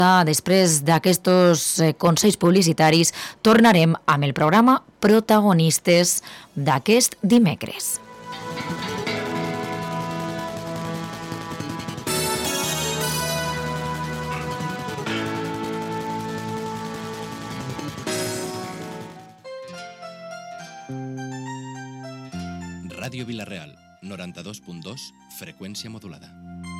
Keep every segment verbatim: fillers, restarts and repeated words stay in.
Després d'aquests consells publicitaris, tornarem amb el programa Protagonistes d'aquest dimecres. Ràdio Vila-real, noranta-dos punt dos, frecuencia modulada.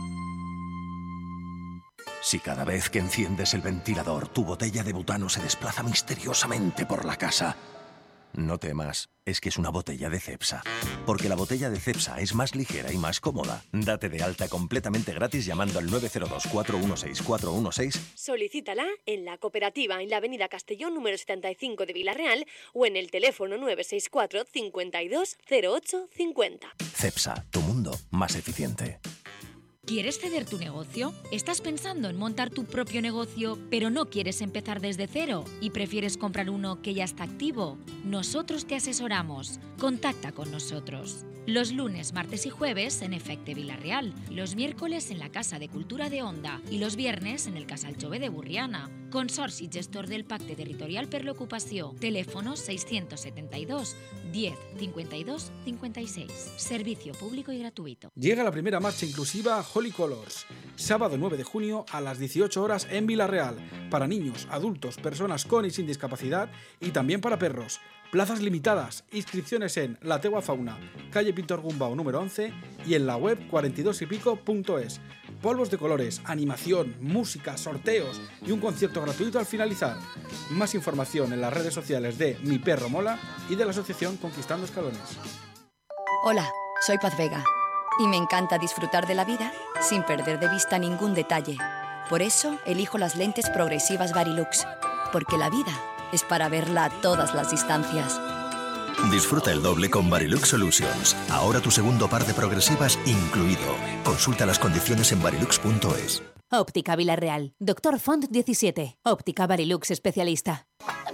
Si cada vez que enciendes el ventilador, tu botella de butano se desplaza misteriosamente por la casa, no temas, es que es una botella de Cepsa. Porque la botella de Cepsa es más ligera y más cómoda. Date de alta completamente gratis llamando al nueve cero dos, cuatro uno seis, cuatro uno seis. Solicítala en la cooperativa en la avenida Castellón número setenta y cinco de Vila-real o en el teléfono nueve seis cuatro, cincuenta y dos, cero ocho cincuenta. Cepsa, tu mundo más eficiente. ¿Quieres ceder tu negocio? ¿Estás pensando en montar tu propio negocio, pero no quieres empezar desde cero y prefieres comprar uno que ya está activo? Nosotros te asesoramos. Contacta con nosotros. Los lunes, martes y jueves en Efecte Vila-real, los miércoles en la Casa de Cultura de Onda y los viernes en el Casal Jove de Burriana. Consorci gestor del Pacte Territorial per l'Ocupació. Teléfono seiscientos setenta y dos, diez, cincuenta y dos, cincuenta y seis. Servicio público y gratuito. Llega la primera marcha inclusiva Holy Colors. Sábado nueve de junio a las dieciocho horas en Vila-real. Para niños, adultos, personas con y sin discapacidad y también para perros. Plazas limitadas, inscripciones en La Tegua Fauna, calle Pintor Gumbau número once y en la web cuarenta y dos y pico punto es. Polvos de colores, animación, música, sorteos y un concierto gratuito al finalizar. Más información en las redes sociales de Mi Perro Mola y de la asociación Conquistando Escalones. Hola, soy Paz Vega y me encanta disfrutar de la vida sin perder de vista ningún detalle. Por eso elijo las lentes progresivas Varilux, porque la vida es para verla a todas las distancias. Disfruta el doble con Varilux Solutions. Ahora tu segundo par de progresivas incluido. Consulta las condiciones en varilux punto es. Óptica Vila-real. Doctor Font diecisiete. Óptica Varilux especialista.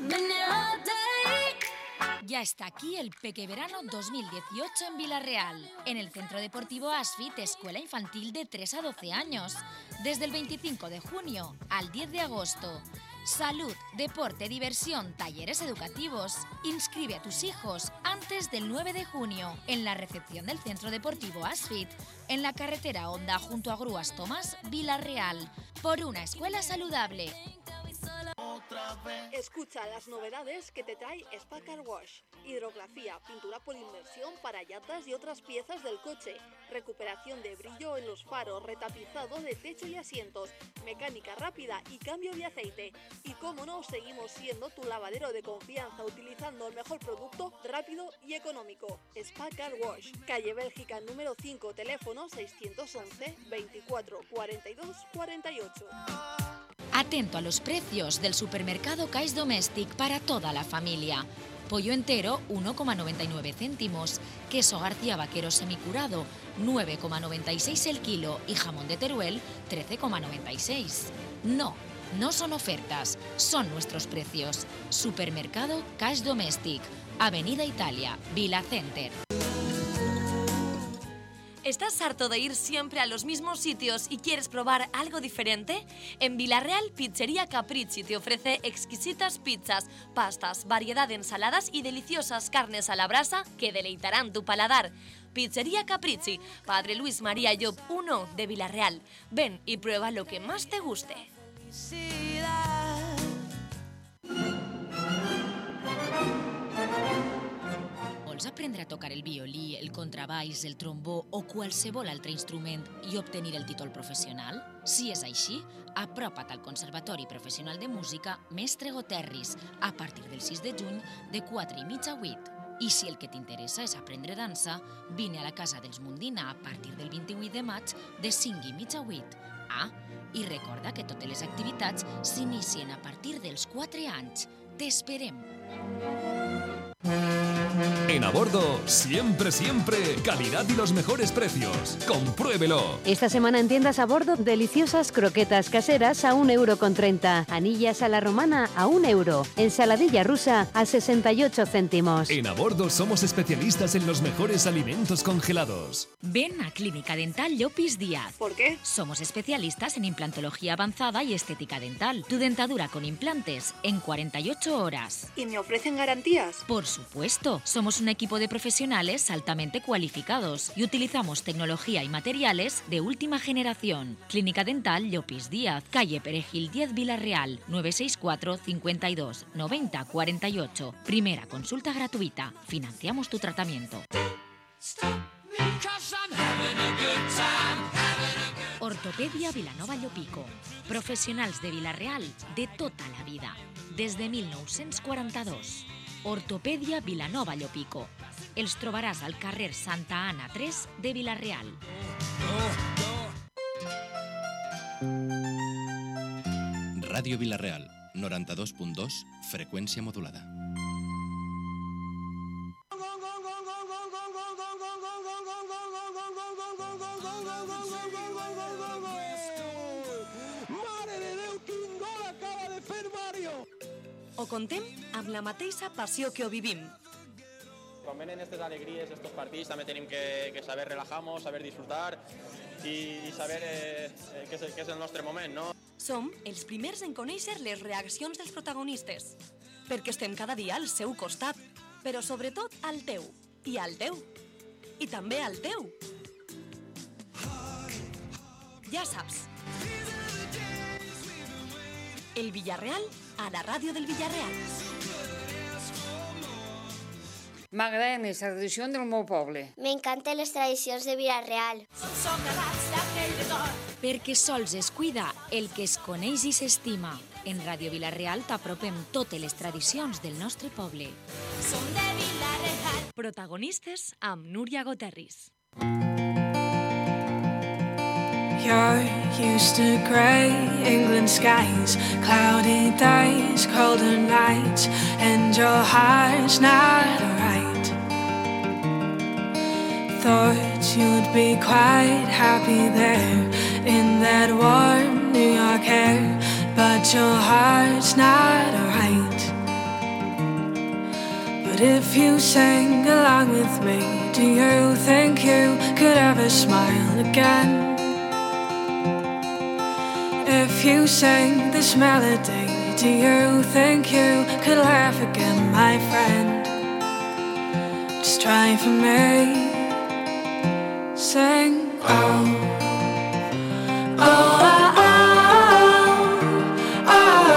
Ya está aquí el Pequeverano dos mil dieciocho en Vila-real, en el Centro Deportivo Asfit, escuela infantil de tres a doce años, desde el veinticinco de junio al diez de agosto. Salud, deporte, diversión, talleres educativos. Inscribe a tus hijos antes del nueve de junio en la recepción del Centro Deportivo Asfit, en la carretera Honda junto a Grúas Tomás, Vila-real, por una escuela saludable. Escucha las novedades que te trae Spa Car Wash. Hidrografía, pintura por inmersión para llantas y otras piezas del coche, recuperación de brillo en los faros, retapizado de techo y asientos, mecánica rápida y cambio de aceite. Y cómo no, seguimos siendo tu lavadero de confianza utilizando el mejor producto rápido y económico. Spa Car Wash, calle Bélgica número cinco, teléfono seiscientos once, veinticuatro, cuarenta y dos, cuarenta y ocho. Atento a los precios del supermercado Caixa Domèstic para toda la familia. Pollo entero, uno coma noventa y nueve céntimos. Queso García Vaquero semicurado, nueve coma noventa y seis el kilo. Y jamón de Teruel, trece coma noventa y seis. No, no son ofertas, son nuestros precios. Supermercado Caixa Domèstic, Avenida Italia, Vila Center. ¿Estás harto de ir siempre a los mismos sitios y quieres probar algo diferente? En Vila-real, Pizzería Capricci te ofrece exquisitas pizzas, pastas, variedad de ensaladas y deliciosas carnes a la brasa que deleitarán tu paladar. Pizzería Capricci, Padre Luis María Llop uno de Vila-real. Ven y prueba lo que más te guste. Vols aprendre a tocar el violí, el contrabaix, el trombó o qualsevol altre instrument i obtenir el títol professional? Si és així, apropa't al Conservatori Professional de Música Mestre Goterris a partir del sis de juny de quatre i mitja a vuit. I si el que t'interessa és aprendre dansa, vine a la Casa dels Mundina a partir del vint-i-vuit de maig de cinc i mitja a vuit. Ah, i recorda que totes les activitats s'inicien a partir dels quatre anys. T'esperem! En A Bordo, siempre, siempre, calidad y los mejores precios. Compruébelo. Esta semana en tiendas A Bordo, deliciosas croquetas caseras a un euro con treinta. Anillas a la romana a un euro. Ensaladilla rusa a sesenta y ocho céntimos. En A Bordo somos especialistas en los mejores alimentos congelados. Ven a Clínica Dental Llopis Díaz. ¿Por qué? Somos especialistas en implantología avanzada y estética dental. Tu dentadura con implantes en cuarenta y ocho horas. ¿Y me ofrecen garantías? Por supuesto, somos un equipo de profesionales altamente cualificados y utilizamos tecnología y materiales de última generación. Clínica Dental Llopis Díaz, calle Perejil diez Villarreal, nueve seis cuatro, cincuenta y dos, noventa, cuarenta y ocho. Primera consulta gratuita. Financiamos tu tratamiento. Ortopedia Vilanova Llopico. Professionals de Vila-real de tota la vida. Des de mil nou-cents quaranta-dos. Ortopedia Vilanova Llopico. Els trobaràs al carrer Santa Anna tres de Vila-real. Ràdio Vila-real, noranta-dos punt dos, freqüència modulada. Ho contem amb la mateixa passió que ho vivim. Quan venen aquestes alegries, estos partits, també tenim que, que saber relajar-nos, saber disfrutar i, i saber eh, què, és, què és el nostre moment, no? Som els primers en conèixer les reaccions dels protagonistes, perquè estem cada dia al seu costat, però sobretot al teu, i al teu, i també al teu. Ja saps. El Villarreal a la ràdio del Villarreal. M'agraden les tradicions del meu poble. M'encanten les tradicions de Vila-real. Perquè sols es cuida el que es coneix i s'estima. En Ràdio Vila-real t'apropem totes les tradicions del nostre poble. Som de Vila-real. Protagonistes amb Núria Goterris. You're used to grey England skies, cloudy days, colder nights, and your heart's not right. Thought you'd be quite happy there in that warm New York air, but your heart's not right. But if you sang along with me, do you think you could ever smile again? If you sang this melody, do you think you could laugh again, my friend? Just try for me. Sing, oh, oh, oh, oh,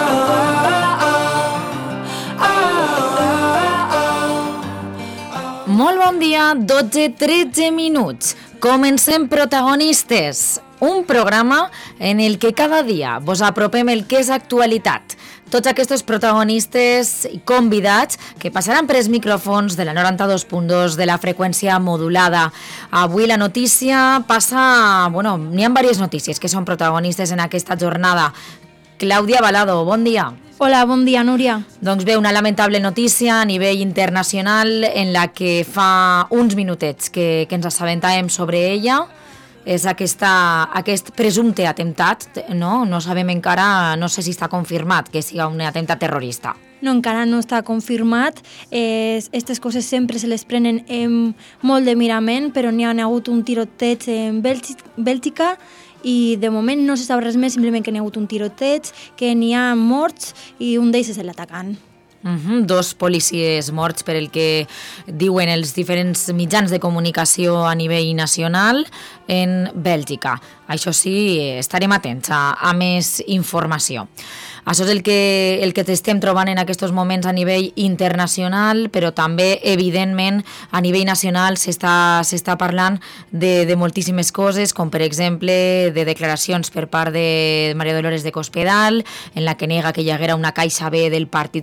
oh, oh. Molt bon dia, dotze tretze minuts. Comencem protagonistes. Un programa en el que cada dia vos apropem el que és actualitat. Tots aquests protagonistes i convidats que passaran per els micròfons de la noranta-dos punt dos de la freqüència modulada. Avui la notícia passa... Bueno, n'hi ha diverses notícies que són protagonistes en aquesta jornada. Clàudia Balado, bon dia. Hola, bon dia, Núria. Doncs bé, una lamentable notícia a nivell internacional en la que fa uns minutets que, que ens assabentàvem sobre ella. És aquesta, aquest presumpte atemptat, no? No sabem encara, no sé si està confirmat que sigui un atemptat terrorista. No, encara no està confirmat. Aquestes coses sempre se les prenen amb molt de mirament, però n'hi ha hagut un tiroteig en Bèlgica i de moment no se sap res més, simplement que n'hi ha hagut un tiroteig, que n'hi ha morts i un d'ells és l'atacant. Uh-huh. Dos policies morts per el que diuen els diferents mitjans de comunicació a nivell nacional en Bèlgica. Això sí, estarem atents a, a més informació. Això és el que, el que estem trobant en aquests moments a nivell internacional, però també, evidentment, a nivell nacional s'està, s'està parlant de, de moltíssimes coses, com per exemple de declaracions per part de Maria Dolores de Cospedal, en la que nega que hi haguera una caixa B del Partit Popular,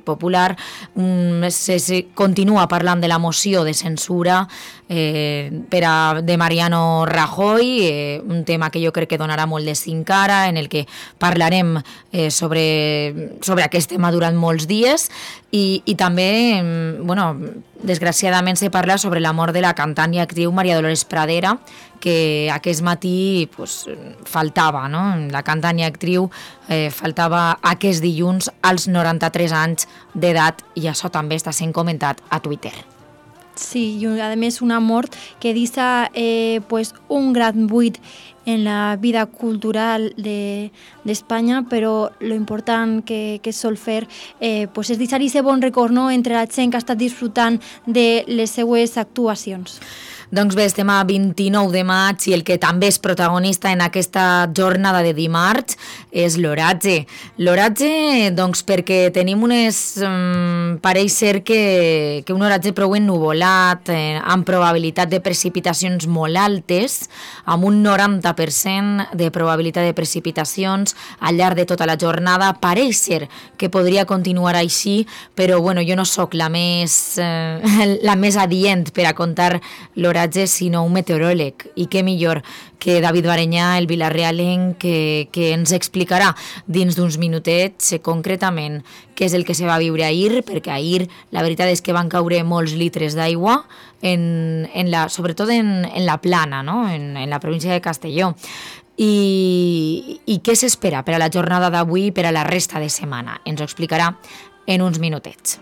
Popular um, se, se continua parlant de la moció de censura eh, per a, de Mariano Rajoy, eh, un tema que jo crec que donarà molt de sí encara, en el que parlarem eh, sobre, sobre aquest tema durant molts dies i, i també, bueno, desgraciadament se parla sobre la mort de la cantant i actriu Maria Dolores Pradera, que aquest matí pues, faltava, no? La cantant i actriu eh, faltava aquest dilluns als noranta-tres anys d'edat i això també està sent comentat a Twitter. Sí, i a més una mort que deixa eh, pues, un gran buit en la vida cultural de, d'Espanya, però lo important que, que sol fer eh, pues és deixar aquest bon record, no?, entre la gent que ha estat disfrutant de les seues actuacions. Doncs bé, estem a vint-i-nou de maig i el que també és protagonista en aquesta jornada de dimarts és l'oratge. L'oratge, doncs, perquè tenim unes... Um, pareix ser que, que un oratge prou ennuvolat, eh, amb probabilitat de precipitacions molt altes, amb un noranta per cent de probabilitat de precipitacions al llarg de tota la jornada. Pareix ser que podria continuar així, però bueno, jo no sóc la més, eh, la més adient per a contar l'oratge, sinó un meteoròleg, i què millor que David Barenyà, el vilarrealenc, que, que ens explicarà dins d'uns minutets concretament què és el que se va viure ahir, perquè ahir la veritat és que van caure molts litres d'aigua, en, en la, sobretot en, en la plana, no? en, en la província de Castelló. I, i què s'espera per a la jornada d'avui i per a la resta de setmana? Ens ho explicarà en uns minutets.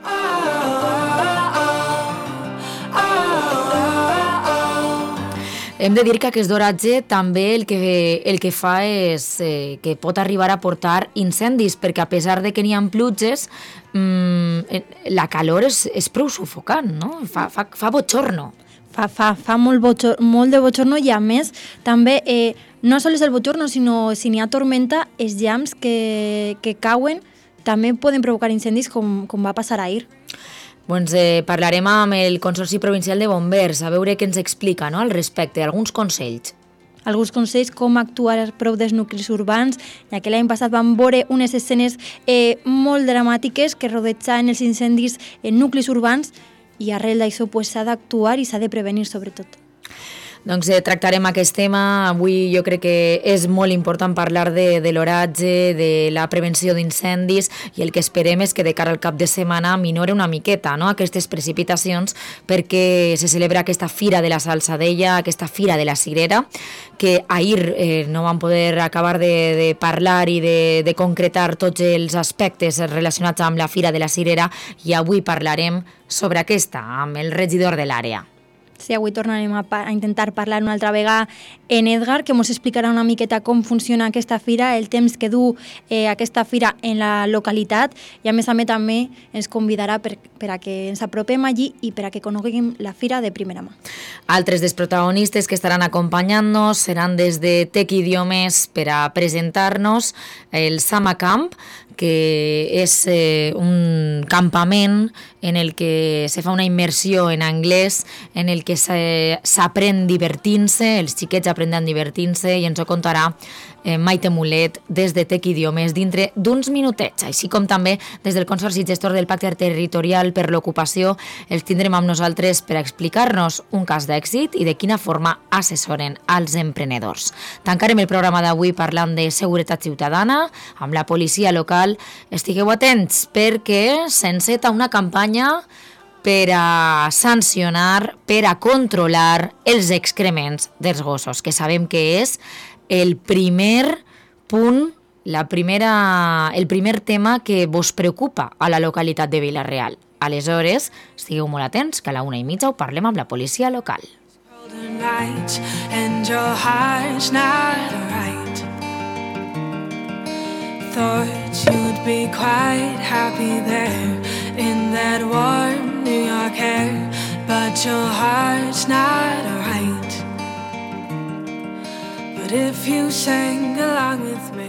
Hem de dir que aquest oratge també el que, el que fa és eh, que pot arribar a portar incendis, perquè a pesar de que n'hi ha pluges, mmm, la calor és, és prou sufocant, no? Fa, fa, fa botxorno. Fa, fa, fa molt, botxor, molt de botxorno i a més també eh, no sols el botxorno, sinó si n'hi ha tormenta, els llamps que, que cauen també poden provocar incendis com, com va passar ahir. Doncs eh, parlarem amb el Consorci Provincial de Bombers, a veure què ens explica, no?, al respecte, alguns consells. Alguns consells com actuar a prop dels nuclis urbans, ja que l'any passat vam veure unes escenes eh, molt dramàtiques que rodejaven els incendis en nuclis urbans i arrel d'això pues, s'ha d'actuar i s'ha de prevenir sobretot. Doncs eh, tractarem aquest tema. Avui jo crec que és molt important parlar de, de l'oratge, de la prevenció d'incendis, i el que esperem és que de cara al cap de setmana minore una miqueta, no?, aquestes precipitacions, perquè se celebra aquesta Fira de la Salsadella, aquesta Fira de la Cirera, que ahir eh, no vam poder acabar de, de parlar i de, de concretar tots els aspectes relacionats amb la Fira de la Cirera, i avui parlarem sobre aquesta amb el regidor de l'àrea. Sí, avui tornarem a, a intentar parlar una altra vegada en Edgar, que ens explicarà una miqueta com funciona aquesta fira, el temps que du eh, aquesta fira en la localitat, i a més a més també ens convidarà per, per a que ens apropem allí i per a que coneguem la fira de primera mà. Altres dels protagonistes que estaran acompanyant-nos seran des de Tec Idiomes per a presentar-nos el Sama Camp, que és eh, un campament en el que se fa una immersió en anglès, en el que s'aprèn divertint-se, els xiquets aprenen divertint-se, i ens ho contarà eh, Maite Mulet des de Tec Idiomes dintre d'uns minutets, així com també des del Consorci Gestor del Pacte Territorial per l'Ocupació els tindrem amb nosaltres per explicar-nos un cas d'èxit i de quina forma assessoren als emprenedors. Tancarem el programa d'avui parlant de seguretat ciutadana amb la policia local. Estigueu atents perquè s'enceta una campanya per a sancionar, per a controlar els excrements dels gossos, que sabem que és el primer punt, la primera, el primer tema que vos preocupa a la localitat de Vila-real. Aleshores, estigueu molt atents, que a la una i mitja ho parlem amb la policia local. Thought you'd be quite happy there in that warm New York air, but your heart's not right. But if you sang along with me,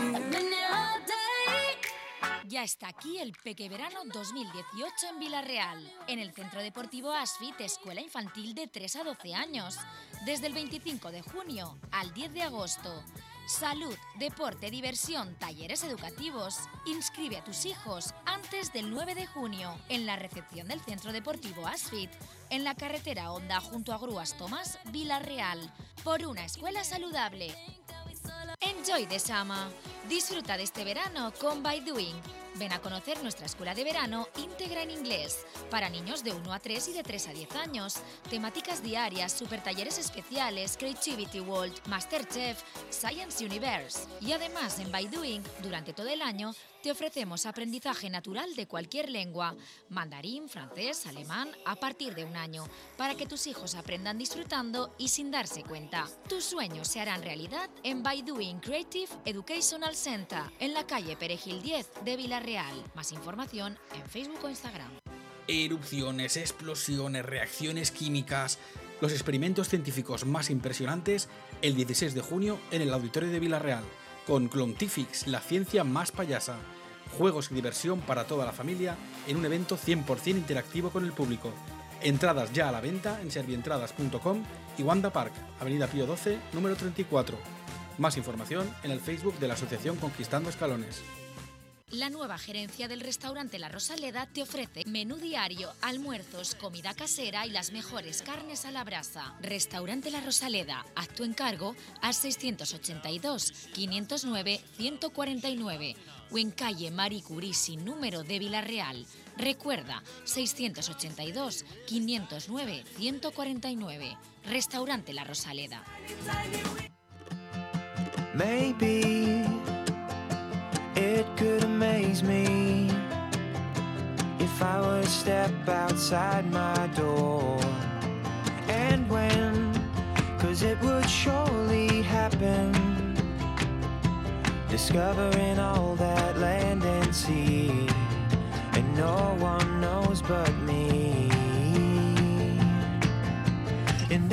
ya está aquí el Pequeverano dos mil dieciocho en Vila-real, en el Centro Deportivo Asfit, escuela infantil de tres a doce años, desde el veinticinco de junio al diez de agosto. Salud, deporte, diversión, talleres educativos. Inscribe a tus hijos antes del nueve de junio en la recepción del Centro Deportivo Asfit, en la carretera Honda junto a Grúas Tomás, Vila-real, por una escuela saludable. Enjoy the summer. Disfruta de este verano con By Doing. Ven a conocer nuestra escuela de verano íntegra en inglés para niños de uno a tres y de tres a diez años. Temáticas diarias, supertalleres especiales, Creativity World, Masterchef, Science Universe. Y además en By Doing, durante todo el año, te ofrecemos aprendizaje natural de cualquier lengua, mandarín, francés, alemán, a partir de un año, para que tus hijos aprendan disfrutando y sin darse cuenta. Tus sueños se harán realidad en By Doing Creative Educational Center, en la calle Perejil diez de Vila-real. Más información en Facebook o Instagram. Erupciones, explosiones, reacciones químicas. Los experimentos científicos más impresionantes el dieciséis de junio en el Auditorio de Vila-real, con Clontifix, la ciencia más payasa. Juegos y diversión para toda la familia en un evento cien por ciento interactivo con el público. Entradas ya a la venta en servientradas punto com y Wanda Park, Avenida Pío doce, número treinta y cuatro. Más información en el Facebook de la Asociación Conquistando Escalones. La nueva gerencia del restaurante La Rosaleda te ofrece menú diario, almuerzos, comida casera y las mejores carnes a la brasa. Restaurante La Rosaleda, haz tu encargo al seiscientos ochenta y dos, quinientos nueve, ciento cuarenta y nueve o en calle Marie Curie sin número de Vila-real. Recuerda, seiscientos ochenta y dos, quinientos nueve, ciento cuarenta y nueve. Restaurante La Rosaleda. Maybe it could amaze me if I were to step outside my door. And when, cause it would surely happen, discovering all that land and sea, and no one knows but me. And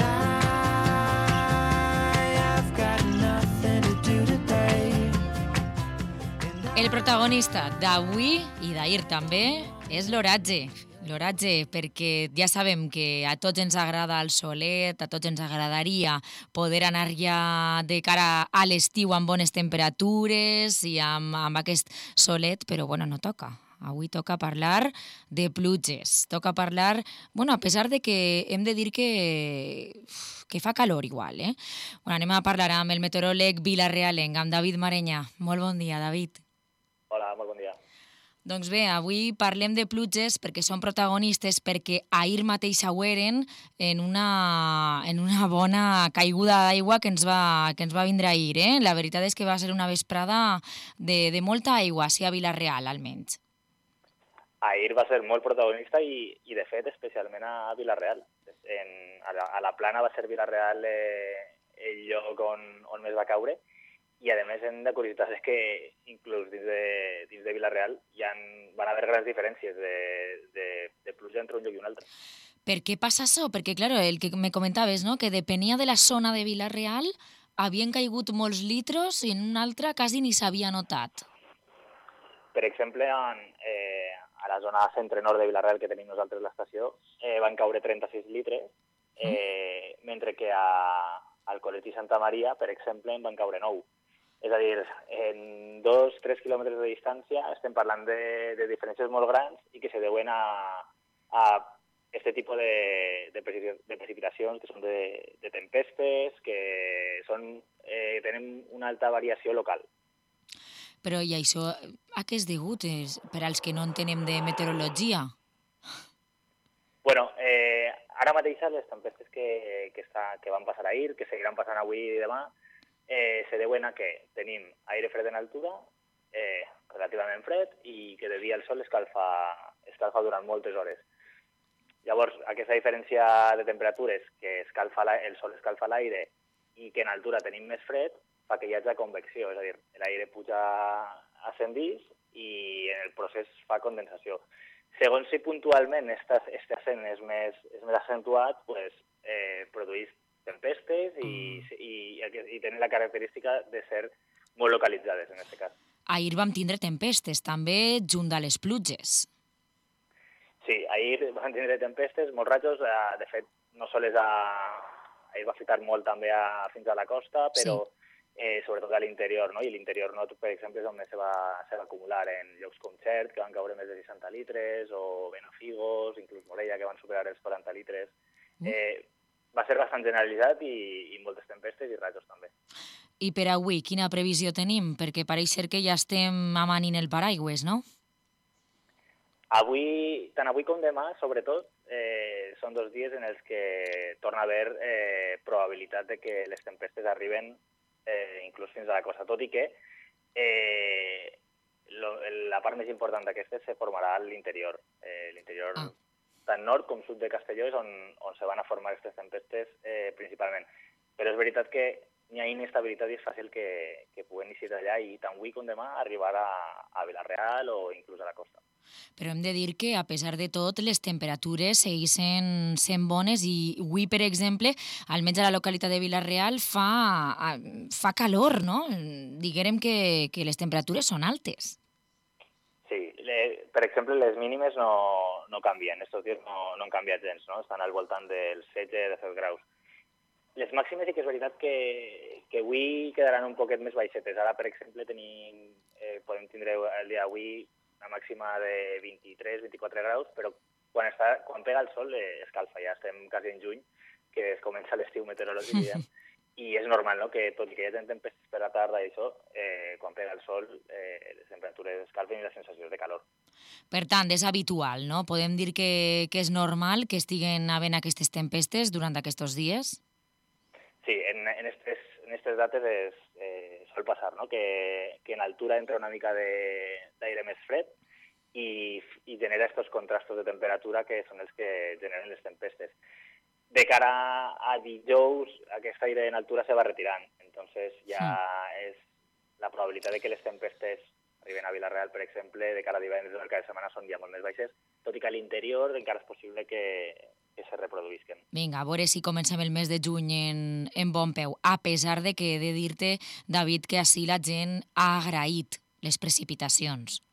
I, I've got nothing to do today. El protagonista d'avui i d'ahir també és l'oratge. L'oratge, perquè ja sabem que a tots ens agrada el solet, a tots ens agradaria poder anar ja de cara a l'estiu amb bones temperatures i amb, amb aquest solet, però bueno, no toca. Avui toca parlar de pluges, toca parlar, bueno, a pesar de que hem de dir que, que fa calor igual, eh? Bueno, anem a parlar amb el meteoròleg vila-realenc, amb David Marenyà. Molt bon dia, David. Hola, molt bon dia. Doncs bé, avui parlem de pluges perquè són protagonistes, perquè ahir mateix ho eren en una, en una bona caiguda d'aigua que ens va, que ens va vindre ahir. Eh? La veritat és que va ser una vesprada de, de molta aigua, sí, a Vila-real almenys. Ahir va ser molt protagonista i, i de fet, especialment a Vila-real. En, a, la, a la plana va ser Vila-real eh, el lloc on, on més va caure. I, a més, hem de curiositat és que inclús dins de, dins de Vila-real hi han, van haver grans diferències de, de, de pluja entre un lloc i un altre. Per què passa això? Perquè, clar, el que me comentaves, no?, que depenia de la zona de Vila-real, havien caigut molts litros i en una altra quasi ni s'havia notat. Per exemple, en, eh, a la zona centre-nord de Vila-real, que tenim nosaltres l'estació, eh, van caure trenta-sis litres, eh, mm. mentre que a, al Col·legi Santa Maria, per exemple, en van caure nou. És a dir, en dos, tres quilòmetres de distància estem parlant de, de diferències molt grans i que se deuen a, a este tipus de, de, de precipitacions que són de, de tempestes, que són, eh, tenen una alta variació local. Però i això a què és degut és per als que no entenem de meteorologia? Bueno, eh, ara mateix les tempestes que, que, està, que van passar ahir, que seguiran passant avui i demà, eh, se deuen a que tenim aire fred en altura, eh, relativament fred, i que de dia el sol escalfa, escalfa durant moltes hores. Llavors, aquesta diferència de temperatures, que escalfa la, el sol escalfa l'aire i que en altura tenim més fred, fa que hi hagi convecció, és a dir, l'aire puja ascendís i en el procés fa condensació. Segons si puntualment aquest ascent és més, és més accentuat, pues, eh, produeix tempestes i, i, i tenen la característica de ser molt localitzades, en aquest cas. Ahir vam tindre tempestes, també, junt a les pluges. Sí, ahir vam tindre tempestes, molts rajos, de fet, no sols a... ahir va ficar molt també a, fins a la costa, però sí. eh, sobretot a l'interior, no? I l'interior nord, per exemple, és on més se va, se va acumular en llocs com Xert, que van caure més de seixanta litres, o Benafigos, inclús Morella, que van superar els quaranta litres. Eh, va ser bastant generalitzat i, i moltes tempestes i rajos també. I per avui, quina previsió tenim? Perquè pareix ser que ja estem amanint el paraigües, no? Avui, tant avui com demà, sobretot, eh, són dos dies en els que torna a haver eh, probabilitat de que les tempestes arriben eh, inclús fins a la costa, tot i que eh, lo, la part més important d'aquestes se formarà a l'interior. Eh, l'interior ah. tant nord com sud de Castelló és on, on se van a formar aquestes tempestes eh, principalment. Però és veritat que hi ha inestabilitat i és fàcil que, que puguen iniciar allà i tant avui com demà arribar a, a Vila-real o inclús a la costa. Però hem de dir que, a pesar de tot, les temperatures segueixen sent bones i avui, per exemple, almenys a la localitat de Vila-real fa, fa calor, no? Diguérem que, que les temperatures són altes. Sí, le, per exemple, les mínimes no, no canvien, estos dies no, no han canviat gens, no? Estan al voltant dels setze a disset graus. Les màximes sí que és veritat que, que avui quedaran un poquet més baixetes. Ara, per exemple, tenim, eh, podem tindre el dia d'avui una màxima de vint-i-tres a vint-i-quatre graus, però quan, està, quan pega el sol eh, escalfa, ja estem quasi en juny, que es comença l'estiu meteorològic, diguem, i és normal, no?, que tot i que hi ha tempestes per la tarda i això, eh, quan pega el sol eh, les temperatures escalfen i les sensacions de calor. Per tant, és habitual, no? Podem dir que, que és normal que estiguen havent aquestes tempestes durant aquests dies? Sí, en, en, estes, en estes dates es, eh, sol passar, no?, que, que en altura entra una mica d'aire més fred i, i genera estos contrastos de temperatura que són els que generen les tempestes. De cara a dijous, aquest aire en altura se va retirant, entonces ja sí. és la probabilitat de que les tempestes arriben a Vila-real, per exemple, de cara a divendres o el cap de setmana són ja molt més baixes, tot i que a l'interior encara és possible que, que se reproduïsquen. Vinga, a veure si comencem el mes de juny en, en bon peu, a pesar de que he de dir-te, David, que així la gent ha agraït les precipitacions.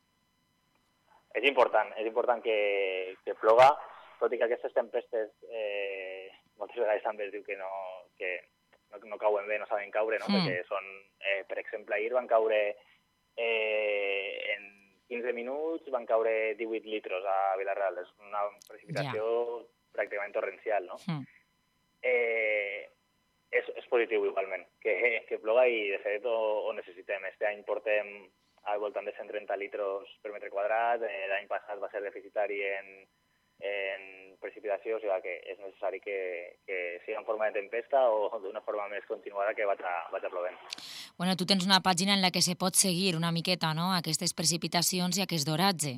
És important, és important que, que ploga, tot i que aquestes tempestes eh, moltes vegades també es diu que no, que no, no cauen bé, no saben caure, no? Mm. Perquè són, eh, per exemple, ahir van caure eh, en quinze minuts, van caure divuit litros a Vila-real, és una precipitació yeah. pràcticament torrencial, no? Mm. Eh, és, és positiu igualment, que, que ploga i de fet ho, ho necessitem. Este any portem al voltant de cent trenta litros per metre quadrat, eh, l'any passat va ser deficitari en, en precipitació, o sigui que és necessari que, que sigui en forma de tempesta o d'una forma més continuada que vaig a, vaig a plovent. Bueno, tu tens una pàgina en la que se pot seguir una miqueta, no?, aquestes precipitacions i aquest oratge.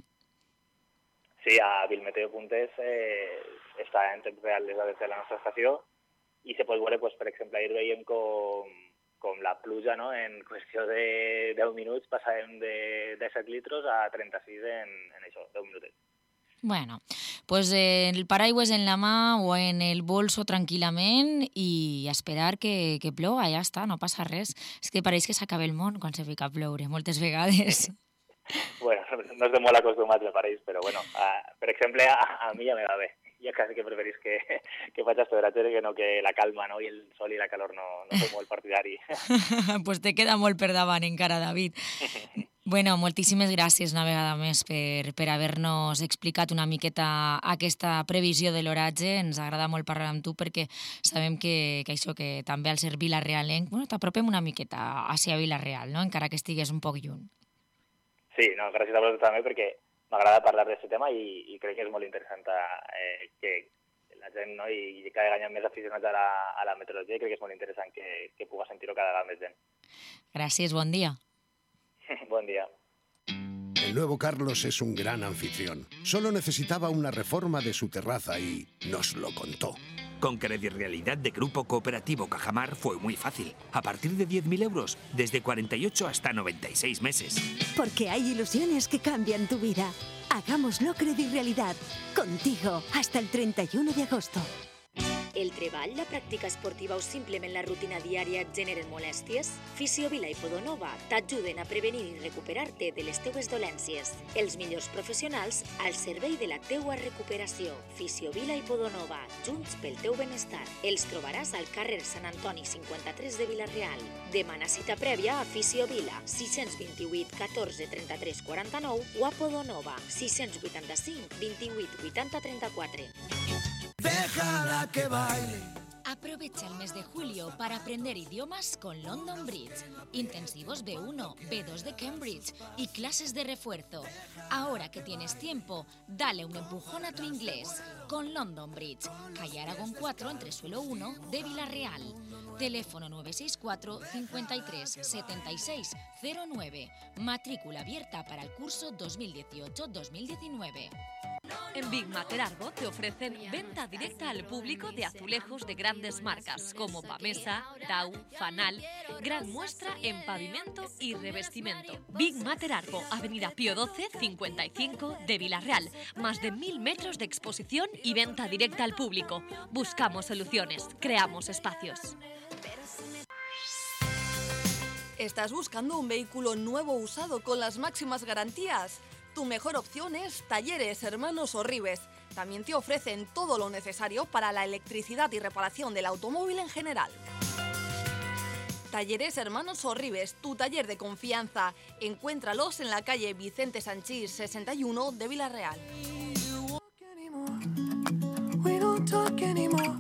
Sí, a vilmeteo punt es eh, està en temps real les dades de la nostra estació i se pot veure, pues, per exemple, ahir veiem com, com la pluja, no?, en qüestió de deu minuts passàvem de disset litros a trenta-sis en, en això, deu minutets. Bueno, pues eh, el paraigües en la mà o en el bolso tranquil·lament i esperar que, que ploua, ja està, no passa res. És que pareix que s'acaba el món quan se fica a ploure, moltes vegades. Bueno, no estem molt acostumats, me pareix, però bueno, a, per exemple, a, a mi ja me va bé. Jo quasi que preferís que, que faig estoratge que no que la calma, no?, i el sol i la calor no, no soc molt partidari. Pues te queda molt per davant encara, David. Bueno, moltíssimes gràcies una vegada més per, per haver-nos explicat una miqueta aquesta previsió de l'oratge. Ens agrada molt parlar amb tu perquè sabem que, que això, que també al ser vilarealenc, bueno, t'apropem una miqueta hacia Vila-real, no?, encara que estigués un poc lluny. Sí, no, gràcies a vosaltres també perquè m'agrada parlar d'aquest tema i, i crec que és molt interessant eh, que la gent, no?, i cada vegada hi ha més aficionats a la, a la meteorologia i crec que és molt interessant que, que puga sentir-ho cada vegada més gent. Gràcies, bon dia. Buen día. El nuevo Carlos es un gran anfitrión. Solo necesitaba una reforma de su terraza y nos lo contó. Con Credirealidad de Grupo Cooperativo Cajamar fue muy fácil. A partir de diez mil euros, desde cuarenta y ocho hasta noventa y seis meses. Porque hay ilusiones que cambian tu vida. Hagámoslo Credirealidad. Contigo hasta el treinta y uno de agosto. El treball, la pràctica esportiva o simplement la rutina diària et generen molèsties? Fisiovila i Podonova t'ajuden a prevenir i recuperar-te de les teues dolències. Els millors professionals al servei de la teua recuperació. Fisiovila i Podonova, junts pel teu benestar. Els trobaràs al carrer Sant Antoni cinquanta-tres de Vila-real. Demana cita prèvia a Fisiovila, sis cents vint-i-vuit catorze trenta-tres quaranta-nou o a Podonova, sis cents vuitanta-cinc vint-i-vuit vuitanta trenta-quatre. Déjala que baile. Aprovecha el mes de julio para aprender idiomas con London Bridge. Intensivos B uno, B dos de Cambridge y clases de refuerzo. Ahora que tienes tiempo, dale un empujón a tu inglés con London Bridge. Calle Aragón cuatro, entresuelo uno de Vila-real. Teléfono nueve seis cuatro, cincuenta y tres, setenta y seis, cero nueve. Matrícula abierta para el curso dos mil dieciocho dos mil diecinueve. En Big Mater Arbo te ofrecen venta directa al público de azulejos de grandes marcas como Pamesa, Dau, Fanal, gran muestra en pavimento y revestimiento. Big Mater Arbo, Avenida Pío doce, cincuenta y cinco de Vila-real. Más de mil metros de exposición y venta directa al público. Buscamos soluciones, creamos espacios. ¿Estás buscando un vehículo nuevo o usado con las máximas garantías? Tu mejor opción es Talleres Hermanos Orribes. También te ofrecen todo lo necesario para la electricidad y reparación del automóvil en general. Talleres Hermanos Orribes, tu taller de confianza. Encuéntralos en la calle Vicente Sanchís sesenta y uno de Vila-real. We don't talk anymore.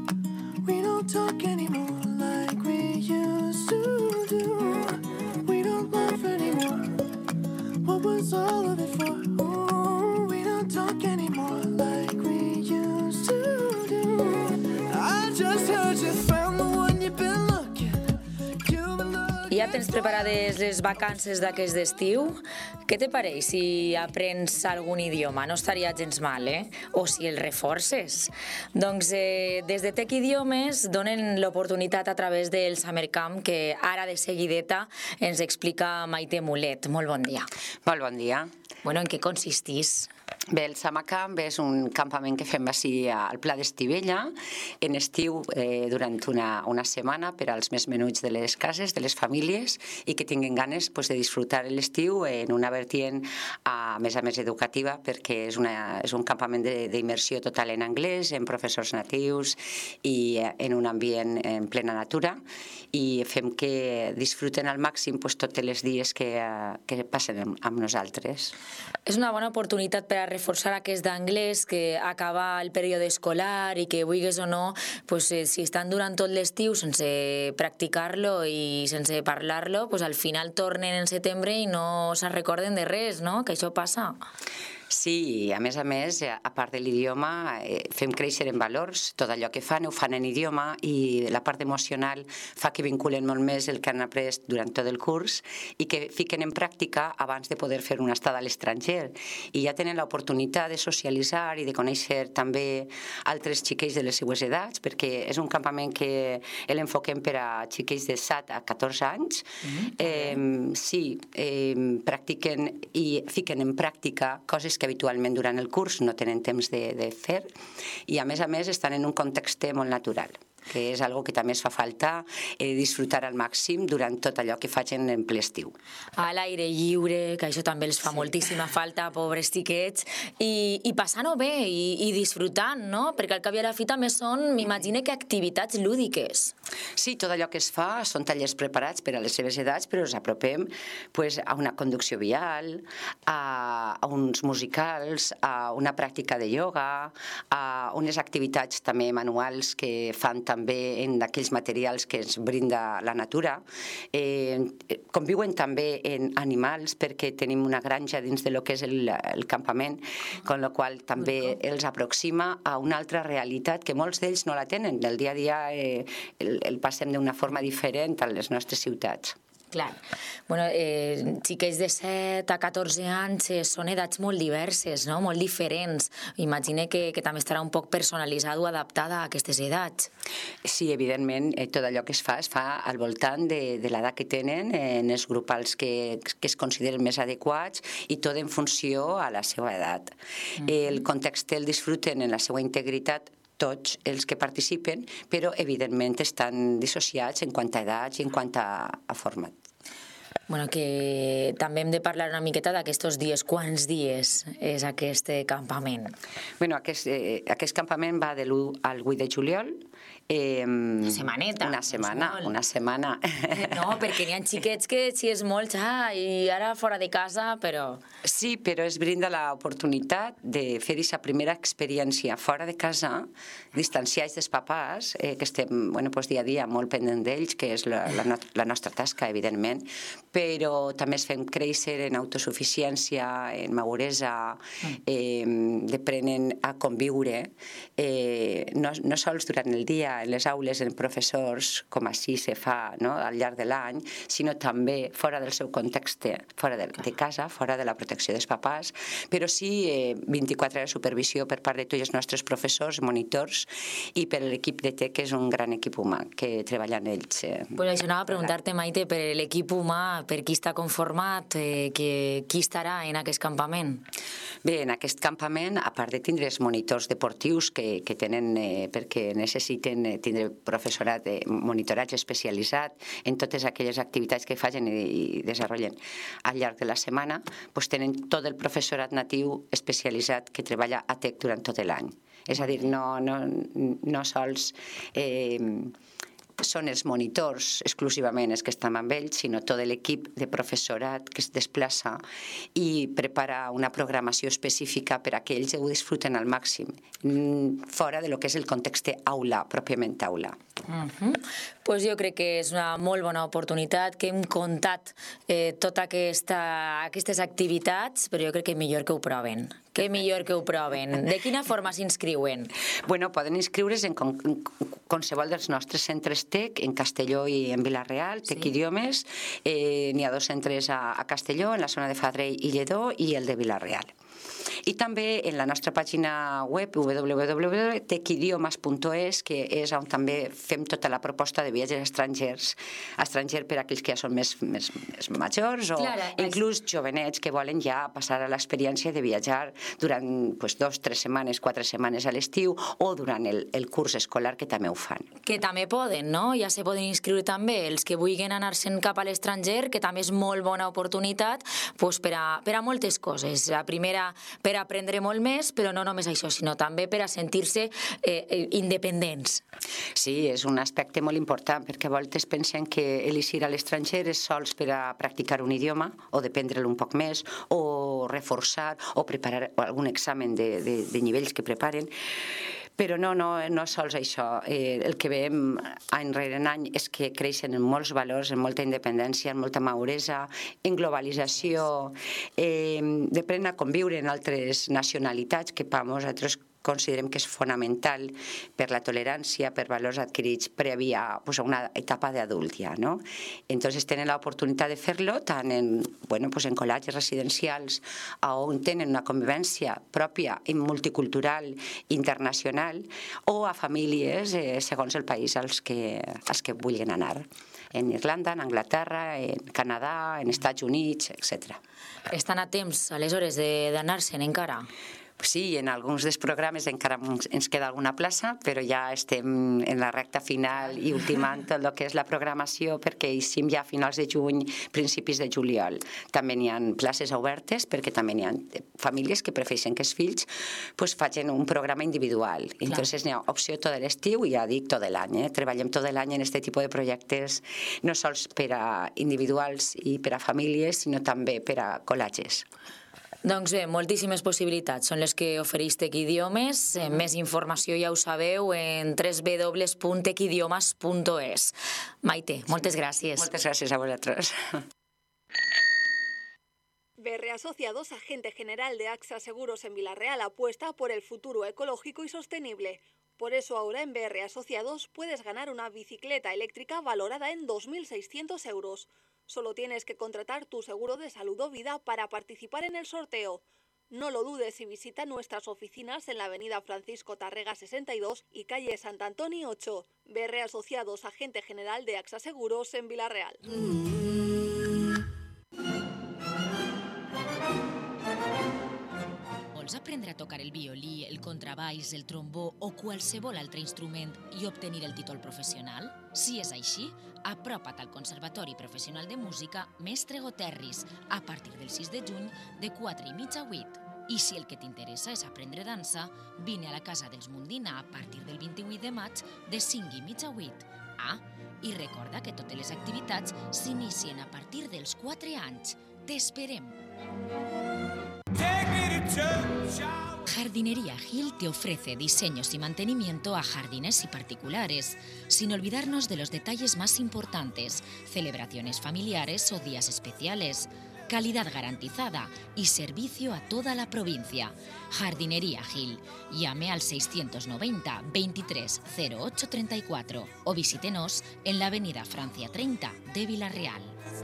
We don't talk anymore like we used to do. We don't laugh anymore. What was all of it for? Ooh, we don't talk anymore like we used to do. I just heard you found the one you've been looking. You've been looking. Ja tens preparades les vacances d'aquest estiu? Què te pareix si aprens algun idioma? No estaria gens mal, eh? O si el reforces. Doncs eh, des de Tec Idiomes donen l'oportunitat a través del Summer Camp que ara de seguideta ens explica Maite Mulet. Molt bon dia. Molt bon dia. Bueno, en què consistís? Bé, el Summer Camp és un campament que fem així al Pla d'Estivella, en estiu eh, durant una, una setmana per als més menuts de les cases, de les famílies, i que tinguin ganes pues, de disfrutar l'estiu en una vertient a més a més educativa, perquè és, una, és un campament d'immersió total en anglès, en professors natius i en un ambient en plena natura, i fem que disfruten al màxim pues, tots els dies que, que passen amb, amb nosaltres. És una bona oportunitat per a reforçar aquest d'anglès que acaba el període escolar i que vulguis o no, pues, eh, si estan durant tot l'estiu sense practicar-lo i sense parlar-lo, pues, al final tornen en setembre i no se'n recorden de res, no? Que això passa. Sí, a més a més, a part de l'idioma, fem créixer en valors. Tot allò que fan ho fan en idioma i la part emocional fa que vinculen molt més el que han après durant tot el curs i que fiquen en pràctica abans de poder fer una estada a l'estranger. I ja tenen l'oportunitat de socialitzar i de conèixer també altres xiquets de les seues edats, perquè és un campament que l'enfoquem per a xiquets de set a catorze anys. Mm-hmm. eh, sí, eh, practiquen i fiquen en pràctica coses que habitualment durant el curs no tenen temps de, de fer i a més a més estan en un context molt natural, que és algo que també es fa falta eh, disfrutar al màxim durant tot allò que facin en ple estiu. A l'aire lliure, que això també els fa sí. moltíssima falta, pobres xiquets, i, i passant-ho bé i, i disfrutant, no? Perquè al cap i a la fi també són, m'imagino que activitats lúdiques. Sí, tot allò que es fa són tallers preparats per a les seves edats, però us apropem pues, a una conducció vial, a, a uns musicals, a una pràctica de ioga, a unes activitats també manuals que fan també en aquells materials que ens brinda la natura. Eh, conviuen també en animals perquè tenim una granja dins de lo que és el, el campament, con lo qual també els aproxima a una altra realitat que molts d'ells no la tenen. Del dia a dia eh, el, el passem d'una forma diferent a les nostres ciutats. Clar. Bueno, eh, xiquets de set a catorze anys eh, són edats molt diverses, no? Molt diferents. Imagine que, que també estarà un poc personalitzada o adaptada a aquestes edats. Sí, evidentment, eh, tot allò que es fa es fa al voltant de, de l'edat que tenen, eh, en els grupals que, que es consideren més adequats i tot en funció a la seva edat. Mm-hmm. El context el disfruten en la seva integritat tots els que participen, però evidentment estan dissociats en quant a edats i en quant a, a format. Bueno, que també hem de parlar una miqueta d'aquests dies. Quants dies és aquest campament? Bueno, aquest, eh, aquest campament va de l'u al vuit de juliol. Eh, una setmaneta. Una setmana, una setmana. No, perquè n'hi ha xiquets que si és molt, ah, i ara fora de casa, però... Sí, però es brinda l'oportunitat de fer aquesta primera experiència fora de casa, distanciats dels papàs, eh, que estem bueno, pues, dia a dia molt pendent d'ells, que és la, la, no, la nostra tasca, evidentment, però també es fem créixer en autosuficiència, en maduresa, eh, aprenen a conviure, eh, no, no sols durant el dia, en les aules, en professors, com així se fa no? al llarg de l'any, sinó també fora del seu context, fora de, de casa, fora de la protecció dels papàs, però sí eh, vint-i-quatre hores de supervisió per part de tots els nostres professors, monitors, i per l'equip de T E C, que és un gran equip humà que treballa en ells. Eh, pues això anava a preguntar-te, Maite, per l'equip humà, per qui està conformat, eh, que, qui estarà en aquest campament? Bé, en aquest campament, a part de tindre els monitors deportius que, que tenen, eh, perquè necessiten eh, tindre professorat de monitoratge especialitzat en totes aquelles activitats que facin i, i desenvolupen al llarg de la setmana, doncs tenen tot el professorat natiu especialitzat que treballa a T E C durant tot l'any. És a dir, no, no, no sols... Eh, són els monitors exclusivament els que estan amb ells, sinó tot l'equip de professorat que es desplaça i prepara una programació específica per a que ells ho disfruten al màxim, fora de lo que és el context aula, pròpiament aula. Uh-huh. Pues jo crec que és una molt bona oportunitat, que hem comptat eh, totes aquesta, aquestes activitats, però jo crec que millor que ho proven. Que millor que ho proven. De quina forma s'inscriuen? Bueno, poden inscriure's en, con, en qualsevol dels nostres centres T E C, en Castelló i en Vila-real, T E C sí. Idiomes. Eh, N'hi ha dos centres a, a Castelló, en la zona de Fadrell i Lledó, i el de Vila-real. I també en la nostra pàgina web w w w punt tecidiomas punt es, que és on també fem tota la proposta de viatges estrangers, estranger per a aquells que ja són més, més, més majors o Clara, inclús és... jovenets que volen ja passar a l'experiència de viatjar durant pues, dos, tres setmanes, quatre setmanes a l'estiu o durant el, el curs escolar, que també ho fan. Que també poden, no? Ja se poden inscriure també els que vulguin anar-se'n cap a l'estranger, que també és molt bona oportunitat pues, per, a, per a moltes coses. La primera, per aprendre molt més, però no només això, sinó també per a sentir-se eh, independents. Sí, és un aspecte molt important, perquè a voltes pensen que elegir a l'estranger és sols per a practicar un idioma, o dependre'l un poc més, o reforçar, o preparar algun examen de, de, de nivells que preparen, però no, no, no sols això. Eh, el que veiem any rere any és que creixen en molts valors, en molta independència, en molta maduresa, en globalització, eh, d'aprendre a conviure en altres nacionalitats que per nosaltres considerem que és fonamental per la tolerància, per valors adquirits prèvia pues, a una etapa d'adult ja, no? Entonces tenen l'oportunitat de fer-lo tant en, bueno, pues en col·legis residencials on tenen una convivència pròpia i multicultural, internacional, o a famílies eh, segons el país als que, als que vulguin anar. En Irlanda, en Anglaterra, en Canadà, en Estats Units, etcètera. Estan a temps, aleshores, d'anar-se'n encara? Sí, en alguns dels programes encara ens queda alguna plaça, però ja estem en la recta final i ultimant tot el que és la programació, perquè eixim ja a finals de juny, principis de juliol. També n'hi ha places obertes, perquè també n'hi ha famílies que prefereixen que els fills pues, facin un programa individual. Entonces n'hi ha opció tot l'estiu i ja dic tot l'any. Eh? Treballem tot l'any en aquest tipus de projectes, no sols per a individuals i per a famílies, sinó també per a col·legis. Doncs bé, moltíssimes possibilitats són les que ofereix T E C Idiomes. Més informació ja ho sabeu en w w w punt tecidiomas punt es. Maite, moltes gràcies. Moltes gràcies a vosaltres. B R Asociados, agente general de AXA Seguros en Vila-real, apuesta por el futuro ecológico y sostenible. Por eso ahora en B R Asociados puedes ganar una bicicleta eléctrica valorada en dos mil seiscientos euros. Solo tienes que contratar tu seguro de salud o vida para participar en el sorteo. No lo dudes y visita nuestras oficinas en la avenida Francisco Tarrega sesenta y dos y calle Sant Antoni ocho. B R Asociados, agente general de AXA Seguros en Vila-real. Vols aprendre a tocar el violí, el contrabaix, el trombó o qualsevol altre instrument i obtenir el títol professional? Si és així, apropa't al Conservatori Professional de Música Mestre Goterris a partir del sis de juny de quatre i mitja a vuit. I si el que t'interessa és aprendre dansa, vine a la Casa dels Mundina a partir del vint-i-vuit de maig de cinc i mitja a vuit. Ah, i recorda que totes les activitats s'inicien a partir dels quatre anys. T'esperem! Jardinería Gil te ofrece diseños y mantenimiento a jardines y particulares, sin olvidarnos de los detalles más importantes, celebraciones familiares o días especiales. Calidad garantizada y servicio a toda la provincia. Jardinería Gil. Llame al seiscientos noventa veintitrés cero ocho treinta y cuatro o visítenos en la avenida Francia treinta de Villarreal.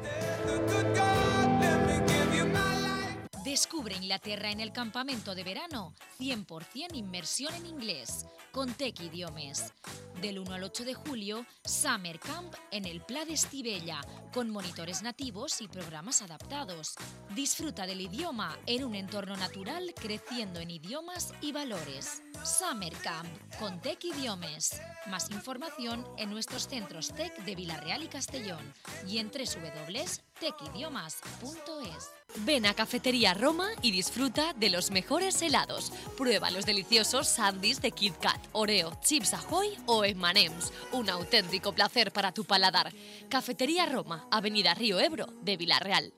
Descubre Inglaterra en el campamento de verano, cien por ciento inmersión en inglés, con Tec Idiomes. Del uno al ocho de julio, Summer Camp en el Pla de Estivella, con monitores nativos y programas adaptados. Disfruta del idioma en un entorno natural, creciendo en idiomas y valores. Summer Camp con Tec Idiomes. Más información en nuestros centros Tec de Villarreal y Castellón y en doble u doble u doble u punto tec idiomas punto es. Ven a Cafetería Roma y disfruta de los mejores helados. Prueba los deliciosos sándwiches de Kit Kat, Oreo, Chips Ahoy o eme and eme's. Un auténtico placer para tu paladar. Cafetería Roma, Avenida Río Ebro, de Villarreal.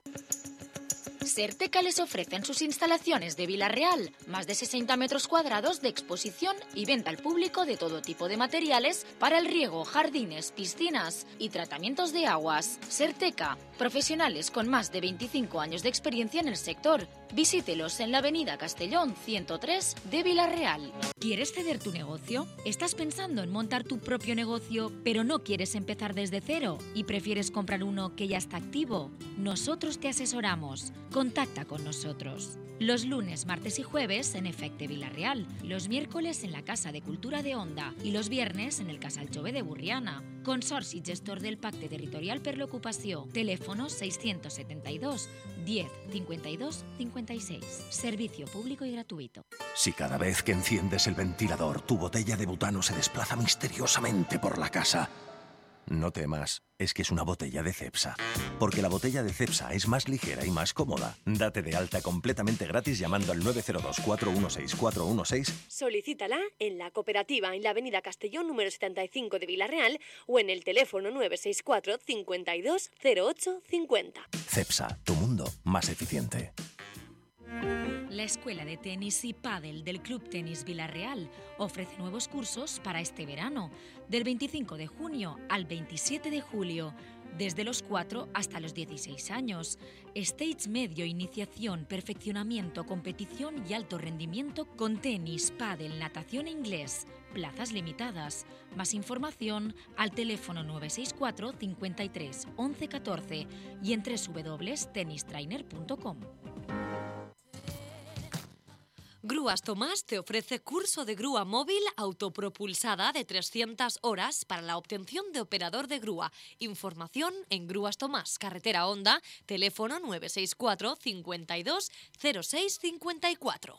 Serteca les ofrece en sus instalaciones de Villarreal más de sesenta metros cuadrados de exposición y venta al público de todo tipo de materiales para el riego, jardines, piscinas y tratamientos de aguas. Serteca, profesionales con más de veinticinco años de experiencia en el sector. Visítelos en la avenida Castellón ciento tres de Villarreal. ¿Quieres ceder tu negocio? ¿Estás pensando en montar tu propio negocio, pero no quieres empezar desde cero y prefieres comprar uno que ya está activo? Nosotros te asesoramos. Contacta con nosotros. Los lunes, martes y jueves en Efecte Villarreal, los miércoles en la Casa de Cultura de Onda y los viernes en el Casal Jove de Burriana. Consorci gestor del Pacte Territorial per l'Ocupació. Teléfono seiscientos setenta y dos diez cincuenta y dos cincuenta y seis. Servicio público y gratuito. Si cada vez que enciendes el ventilador tu botella de butano se desplaza misteriosamente por la casa, no temas, es que es una botella de Cepsa. Porque la botella de Cepsa es más ligera y más cómoda. Date de alta completamente gratis llamando al nueve cero dos cuatro uno seis cuatro uno seis. Solicítala en la cooperativa en la avenida Castellón número setenta y cinco de Villarreal o en el teléfono nueve seis cuatro cincuenta y dos cero ocho cincuenta. Cepsa, tu mundo más eficiente. La Escuela de Tenis y Pádel del Club Tenis Villarreal ofrece nuevos cursos para este verano, del veinticinco de junio al veintisiete de julio, desde los cuatro hasta los dieciséis años. Stage medio, iniciación, perfeccionamiento, competición y alto rendimiento con tenis, pádel, natación e inglés. Plazas limitadas. Más información al teléfono nueve seis cuatro cincuenta y tres once catorce y en doble u doble u doble u punto tenistrainer punto com. Grúas Tomás te ofrece curso de grúa móvil autopropulsada de trescientas horas para la obtención de operador de grúa. Información en Grúas Tomás, carretera Honda, teléfono nueve seis cuatro cincuenta y dos cero seis cincuenta y cuatro.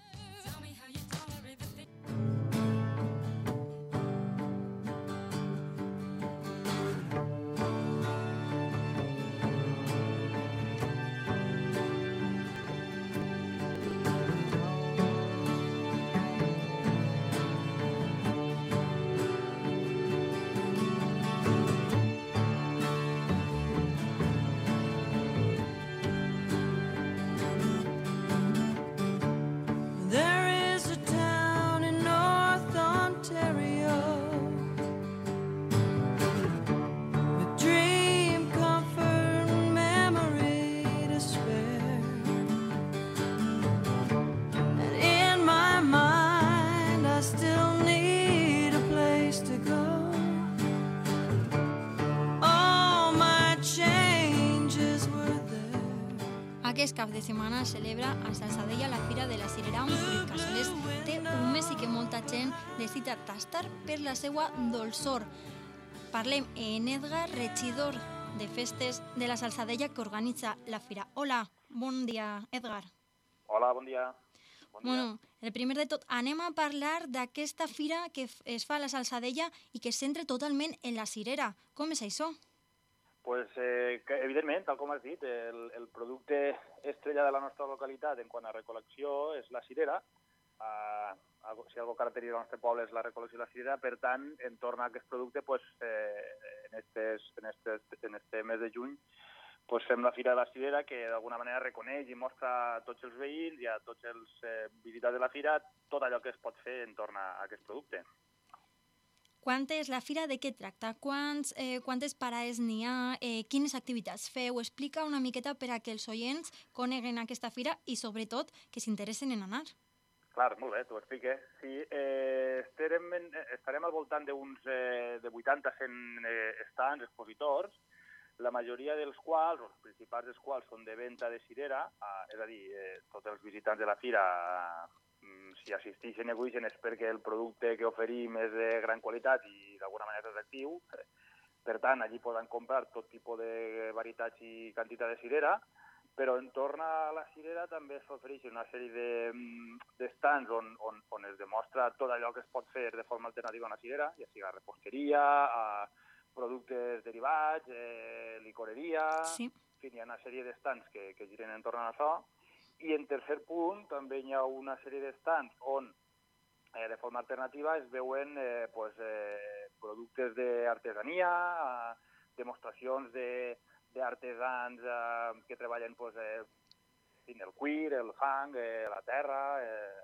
Aquest cap de setmana es celebra a Salsadella la Fira de la Cirera, on Fruit Casolers té un mes i que molta gent necessita tastar per la seva dolçor. Parlem en Edgar, regidor de festes de la Salsadella que organitza la Fira. Hola, bon dia, Edgar. Hola, bon dia. Bon dia. Bueno, el primer de tot, anem a parlar d'aquesta fira que f- es fa a la Salsadella i que es centra totalment en la cirera. Com és això? Pues, eh, que, evidentment, tal com has dit, el, el producte estrella de la nostra localitat en quant a recol·lecció és la cirera. Uh, algo, si algo caracteritza el nostre poble és la recol·lecció de la cirera, per tant, entorn a aquest producte, pues, eh, en, estes, en, estes, en este mes de juny, pues, fem la Fira de la Cirera, que d'alguna manera reconeix i mostra a tots els veïns i a tots els eh, visitants de la fira tot allò que es pot fer entorn a, a aquest producte. Quan és la fira, de què tracta? Quants, eh, quantes parades n'hi ha? Eh, quines activitats feu? Explica una miqueta per a que els oients coneguen aquesta fira i, sobretot, que s'interessen en anar. Clar, molt bé, t'ho explique. Sí, eh, estarem, en, estarem al voltant d'uns eh, de vuitanta a cent eh, stands, expositors, la majoria dels quals, o els principals dels quals, són de venda de cirera, eh, és a dir, eh, tots els visitants de la fira, eh, si assisteixen i acuixen és perquè el producte que oferim és de gran qualitat i d'alguna manera és atractiu. Per tant, allí poden comprar tot tipus de varietats i quantitat de cirera, però entorn a la cirera també s'ofereixen una sèrie de, de stands on, on, on es demostra tot allò que es pot fer de forma alternativa a una cirera, ja sigui reposteria, a productes derivats, eh, licoreria... Sí. En fi, hi ha una sèrie de stands que, que giren entorn a això. I en tercer punt també hi ha una sèrie de stands on eh, de forma alternativa es veuen eh, pues, eh, productes d'artesania, eh, demostracions de d'artesans eh, que treballen pues, eh, el cuir, el fang, eh, la terra... Eh,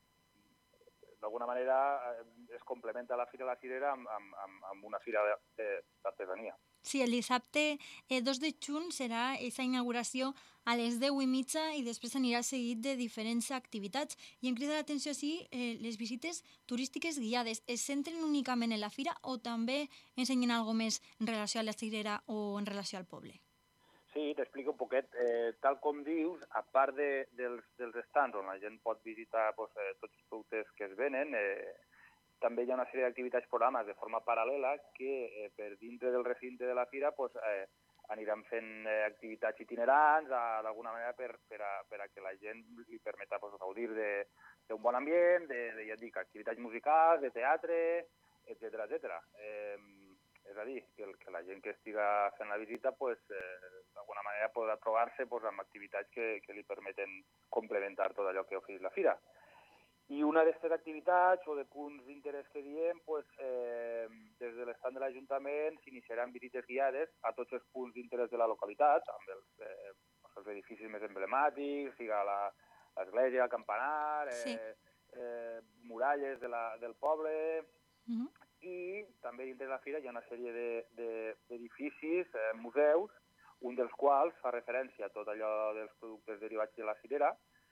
d'alguna manera eh, es complementa la Fira de la Cirera amb, amb, amb, amb una fira d'artesania. Sí, el dissabte eh, dos de juny serà aquesta inauguració a les deu i mitja i després anirà seguit de diferents activitats. I em crida l'atenció així eh, les visites turístiques guiades. Es centren únicament en la fira o també ensenyen alguna més en relació a la cirera o en relació al poble? Sí, t'explico un poquet. Eh, tal com dius, a part de, dels, dels stands on la gent pot visitar pues, eh, tots els productes que es venen, eh, també hi ha una sèrie d'activitats programes de forma paral·lela que eh, per dintre del recinte de la fira pues, eh, aniran fent eh, activitats itinerants d'alguna manera per, per, a, per a que la gent li permeta pues, gaudir d'un bon ambient, de, de, ja et dic, activitats musicals, de teatre, etcètera, etcètera. Eh, és a dir, que, el, que la gent que estiga fent la visita pues, eh, d'alguna manera podrà trobar-se pues, amb activitats que, que li permeten complementar tot allò que ofereix la fira. I una d'aquestes activitats o de punts d'interès que diem, pues, eh, des de l'estat de l'Ajuntament s'iniciaran visites guiades a tots els punts d'interès de la localitat, amb els, eh, els edificis més emblemàtics, siga l'església, el campanar, eh, sí. eh, muralles de la, del poble... Uh-huh. I també dintre de la fira hi ha una sèrie d'edificis, de, de, eh, museus, un dels quals fa referència a tot allò dels productes derivats de la cirera,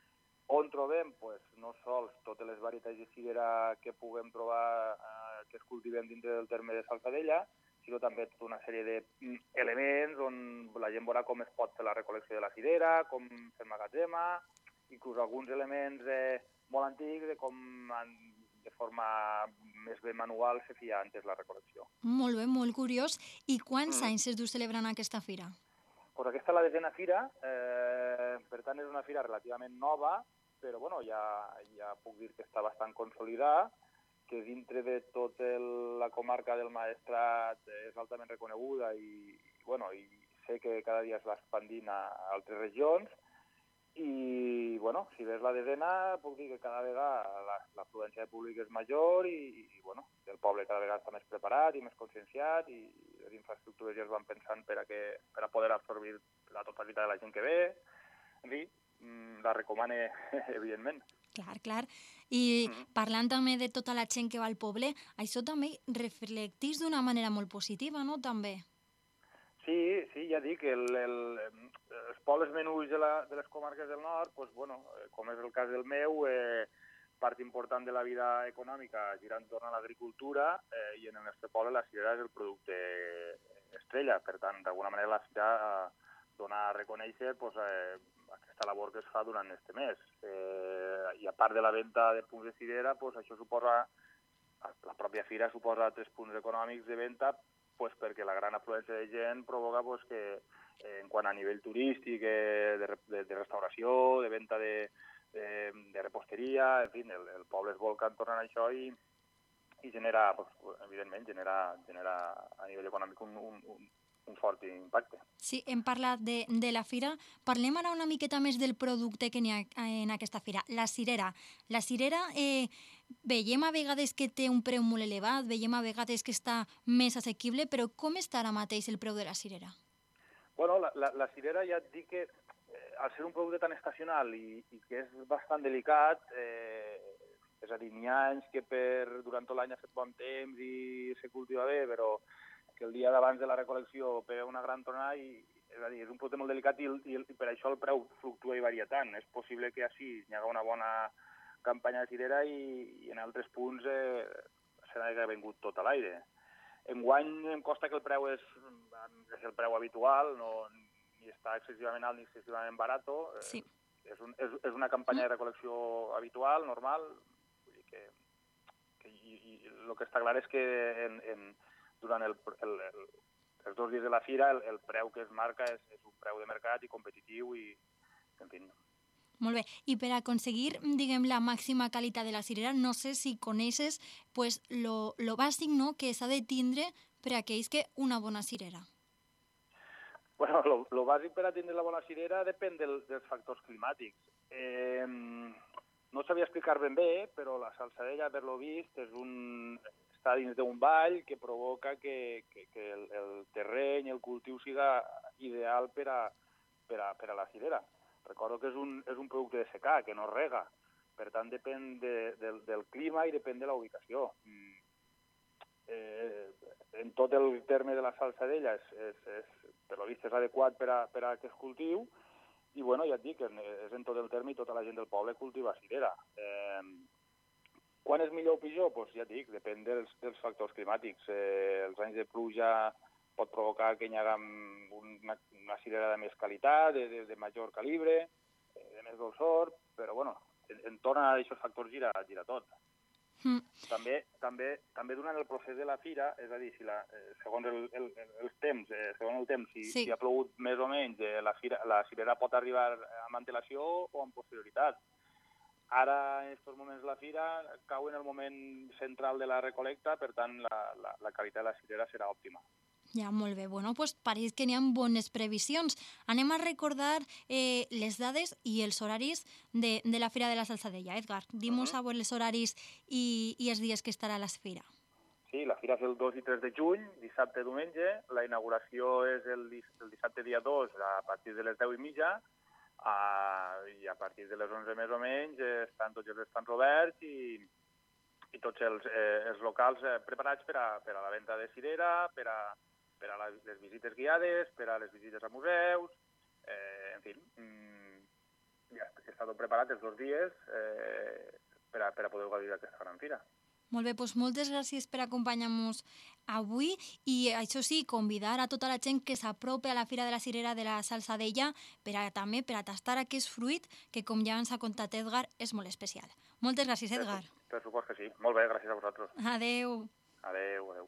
on trobem pues, no sols totes les varietats de cirera que puguem trobar eh, que es cultiven dintre del terme de Salsadella, sinó també tota una sèrie d'elements on la gent veurà com es pot fer la recol·lecció de la cirera, com s'emmagatzema, inclús alguns elements eh, molt antics de com han, de forma més bé manual se feia antes la recol·lecció. Molt bé, molt curiós. I quants mm. anys es du celebrant aquesta fira? Pues aquesta és la desena fira, eh, per tant és una fira relativament nova, però bueno, ja, ja puc dir que està bastant consolidada, que dintre de tota la comarca del Maestrat és altament reconeguda i, bueno, i sé que cada dia es va expandint a altres regions. I, bueno, si ves la desena, puc dir que cada vegada l'afluència de públic és major i, i, bueno, el poble cada vegada està més preparat i més conscienciat i les infraestructures ja es van pensant per a, que, per a poder absorbir la totalitat de la gent que ve. En fi, la recomane, evidentment. Clar, clar. I mm. parlant també de tota la gent que va al poble, això també reflecteix d'una manera molt positiva, no?, també? Sí, sí, ja dic, el, el, els pobles menuts de, la, de les comarques del nord, pues, bueno, com és el cas del meu, eh, part important de la vida econòmica gira entorn a l'agricultura eh, i en el nostre poble la cirera és el producte estrella. Per tant, d'alguna manera la fira eh, dona a reconèixer pues, eh, aquesta labor que es fa durant aquest mes. Eh, I a part de la venda de punts de cirera, pues, això suposa, la pròpia fira suposa tres punts econòmics de venda pues perquè la gran afluència de gent provoca pues, que eh, en quant a nivell turístic, eh, de, de, de restauració, de venda de, eh, de reposteria, en fi, el, el poble es volca entorn a això i, i genera, pues, evidentment, genera, genera a nivell econòmic un, un, un, un fort impacte. Sí, hem parlat de, de la fira. Parlem ara una miqueta més del producte que n'hi ha en aquesta fira. La cirera. La cirera, eh, veiem a vegades que té un preu molt elevat, veiem a vegades que està més assequible, però com està ara mateix el preu de la cirera? Bueno, la, la, la cirera ja et dic que, eh, al ser un producte tan estacional i, i que és bastant delicat, eh, és a dir, n'hi ha anys que per, durant tot l'any ha fet bon temps i se cultiva bé, però que el dia d'abans de la recol·lecció pega una gran tronada i, és a dir, és un producte molt delicat i, i, i per això el preu fluctua i varia tant. És possible que així hi hagi una bona campanya de cirera i, i en altres punts eh, se n'hagi vengut tot a l'aire. Enguany em costa que el preu és, és el preu habitual, no, ni està excessivament alt ni excessivament barat. Sí. És, un, és, és una campanya de recol·lecció habitual, normal. Vull dir que, que i, i el que està clar és que en, en durant el, el, el, els dos dies de la fira el, el preu que es marca és, és un preu de mercat i competitiu i, en fi. Molt bé. I per aconseguir, diguem, la màxima qualitat de la cirera, no sé si coneixes pues, lo, lo bàsic, no?, que s'ha de tindre per a aquells que una bona cirera. Bueno, lo, lo bàsic per a tindre la bona cirera depèn del, dels factors climàtics. Eh, no sabia explicar ben bé, però la salsadella, per lo vist, és un... està dins d'un vall que provoca que, que, que el, el terreny, el cultiu, siga ideal per a, per a, per a la cirera. Recordo que és un, és un producte de secà, que no rega. Per tant, depèn de, del, del clima i depèn de la ubicació. Eh, en tot el terme de la salsadella, és, és, és, per lo vist, és adequat per a, per a aquest cultiu. I, bueno, ja et dic, és en tot el terme i tota la gent del poble cultiva cirera. Eh, Quan és millor o pitjor? Pues ja et dic, depèn dels, dels factors climàtics. Eh, els anys de pluja pot provocar que hi hagi una, una cirera de més qualitat, de, de, de major calibre, eh, de més dolçor, però bueno, en, en torn a aquests factors gira, gira tot. Mm. També, també, també durant el procés de la fira, és a dir, si la, eh, segons el, el, els temps, eh, segons el temps, si, sí. si ha plogut més o menys, eh, la, fira, la cirera pot arribar amb antelació o amb posterioritat. Ara, en aquests moments de la fira, cau en el moment central de la recolecta, per tant, la, la, la qualitat de la cirera serà òptima. Ja, molt bé. Bueno, doncs pareix que n'hi ha bones previsions. Anem a recordar eh, les dades i els horaris de, de la Fira de la Salsadella. Edgar, dim-nos uh -huh. els horaris i, i els dies que estarà a la fira. Sí, la fira és el dos i tres de juny, dissabte i diumenge. La inauguració és el, el dissabte dia dos a partir de les deu i mitja. Uh, i a partir de les onze més o menys eh, estan tots els estants oberts i, i tots els, eh, els locals eh, preparats per a, per a la venda de cirera, per a, per a les visites guiades, per a les visites a museus, eh, en fi, mm, ja està tot preparat els dos dies eh, per, a, per a poder gaudir d'aquesta gran fira. Molt bé, doncs moltes gràcies per acompanyar-nos avui i això sí, convidar a tota la gent que s'apropi a la Fira de la Cirera de la Salsadella per a, també per a tastar aquest fruit que, com ja ens ha contat Edgar, és molt especial. Moltes gràcies, Edgar. Per, per supòs que sí. Molt bé, gràcies a vosaltres. Adeu. Adeu, adeu.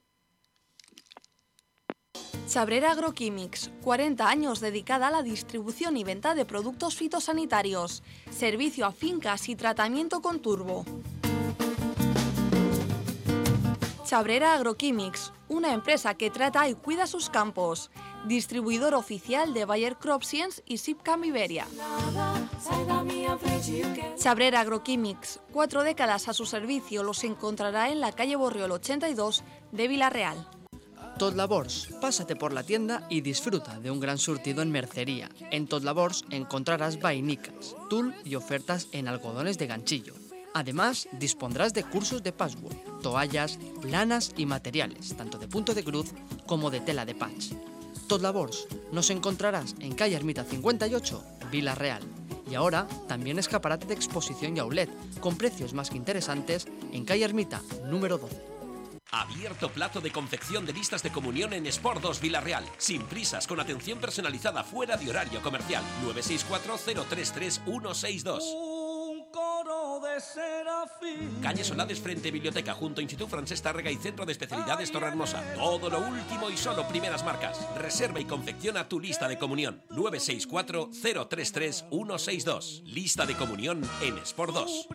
Chabrera Agroquímics, cuarenta años dedicada a la distribución y venta de productos fitosanitarios, servicio a fincas y tratamiento con turbo. Chabrera Agroquímics, una empresa que trata y cuida sus campos. Distribuidor oficial de Bayer Crop Science y Sipcam Iberia. Chabrera Agroquímics, cuatro décadas a su servicio, los encontrará en la calle Borriol ochenta y dos de Vila-real. Tot Labors, pásate por la tienda y disfruta de un gran surtido en mercería. En Tot Labors encontrarás vainicas, tul y ofertas en algodones de ganchillo. Además, dispondrás de cursos de patchwork, toallas, lanas y materiales, tanto de punto de cruz como de tela de patch. Tot Labors, nos encontrarás en calle Ermita cincuenta y ocho, Vila-real. Y ahora también escaparate de exposición y outlet, con precios más que interesantes en calle Ermita, número doce. Abierto plazo de confección de listas de comunión en Sport dos Vila-real. Sin prisas, con atención personalizada fuera de horario comercial. nueve seis cuatro cero tres tres uno seis dos. Un coro de serafín. Calle Solades frente Biblioteca, junto a Instituto Francés Tárrega y Centro de Especialidades Torrehermosa. Todo lo último y solo primeras marcas. Reserva y confecciona tu lista de comunión. nueve seis cuatro cero tres tres uno seis dos. Lista de comunión en Sport dos.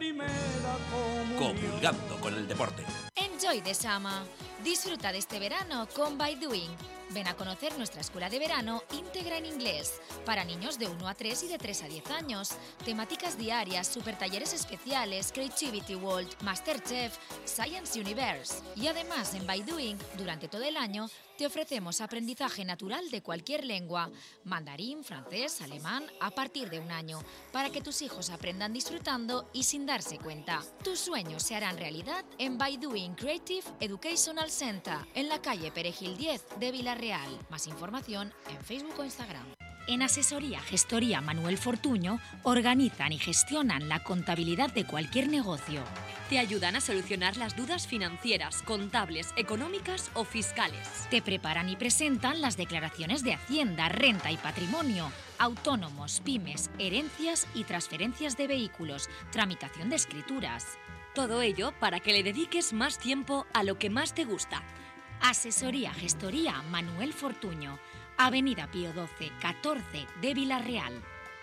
Comulgando con el deporte. Enjoy the summer. Disfruta de este verano con By Doing. Ven a conocer nuestra escuela de verano íntegra en inglés para niños de uno a tres y de tres a diez años. Temáticas diarias, super talleres especiales, Creativity World, Masterchef, Science Universe. Y además en By Doing, durante todo el año, te ofrecemos aprendizaje natural de cualquier lengua, mandarín, francés, alemán, a partir de un año, para que tus hijos aprendan disfrutando y sin darse cuenta. Tus sueños se harán realidad en By Doing Creative Educational Center, en la calle Perejil diez de Villarreal. Más información en Facebook o Instagram. En Asesoría Gestoría Manuel Fortuño organizan y gestionan la contabilidad de cualquier negocio. Te ayudan a solucionar las dudas financieras, contables, económicas o fiscales. Te preparan y presentan las declaraciones de Hacienda, renta y patrimonio, autónomos, pymes, herencias y transferencias de vehículos, tramitación de escrituras. Todo ello para que le dediques más tiempo a lo que más te gusta. Asesoría Gestoría Manuel Fortuño, Avenida Pío doce, catorce de Villarreal.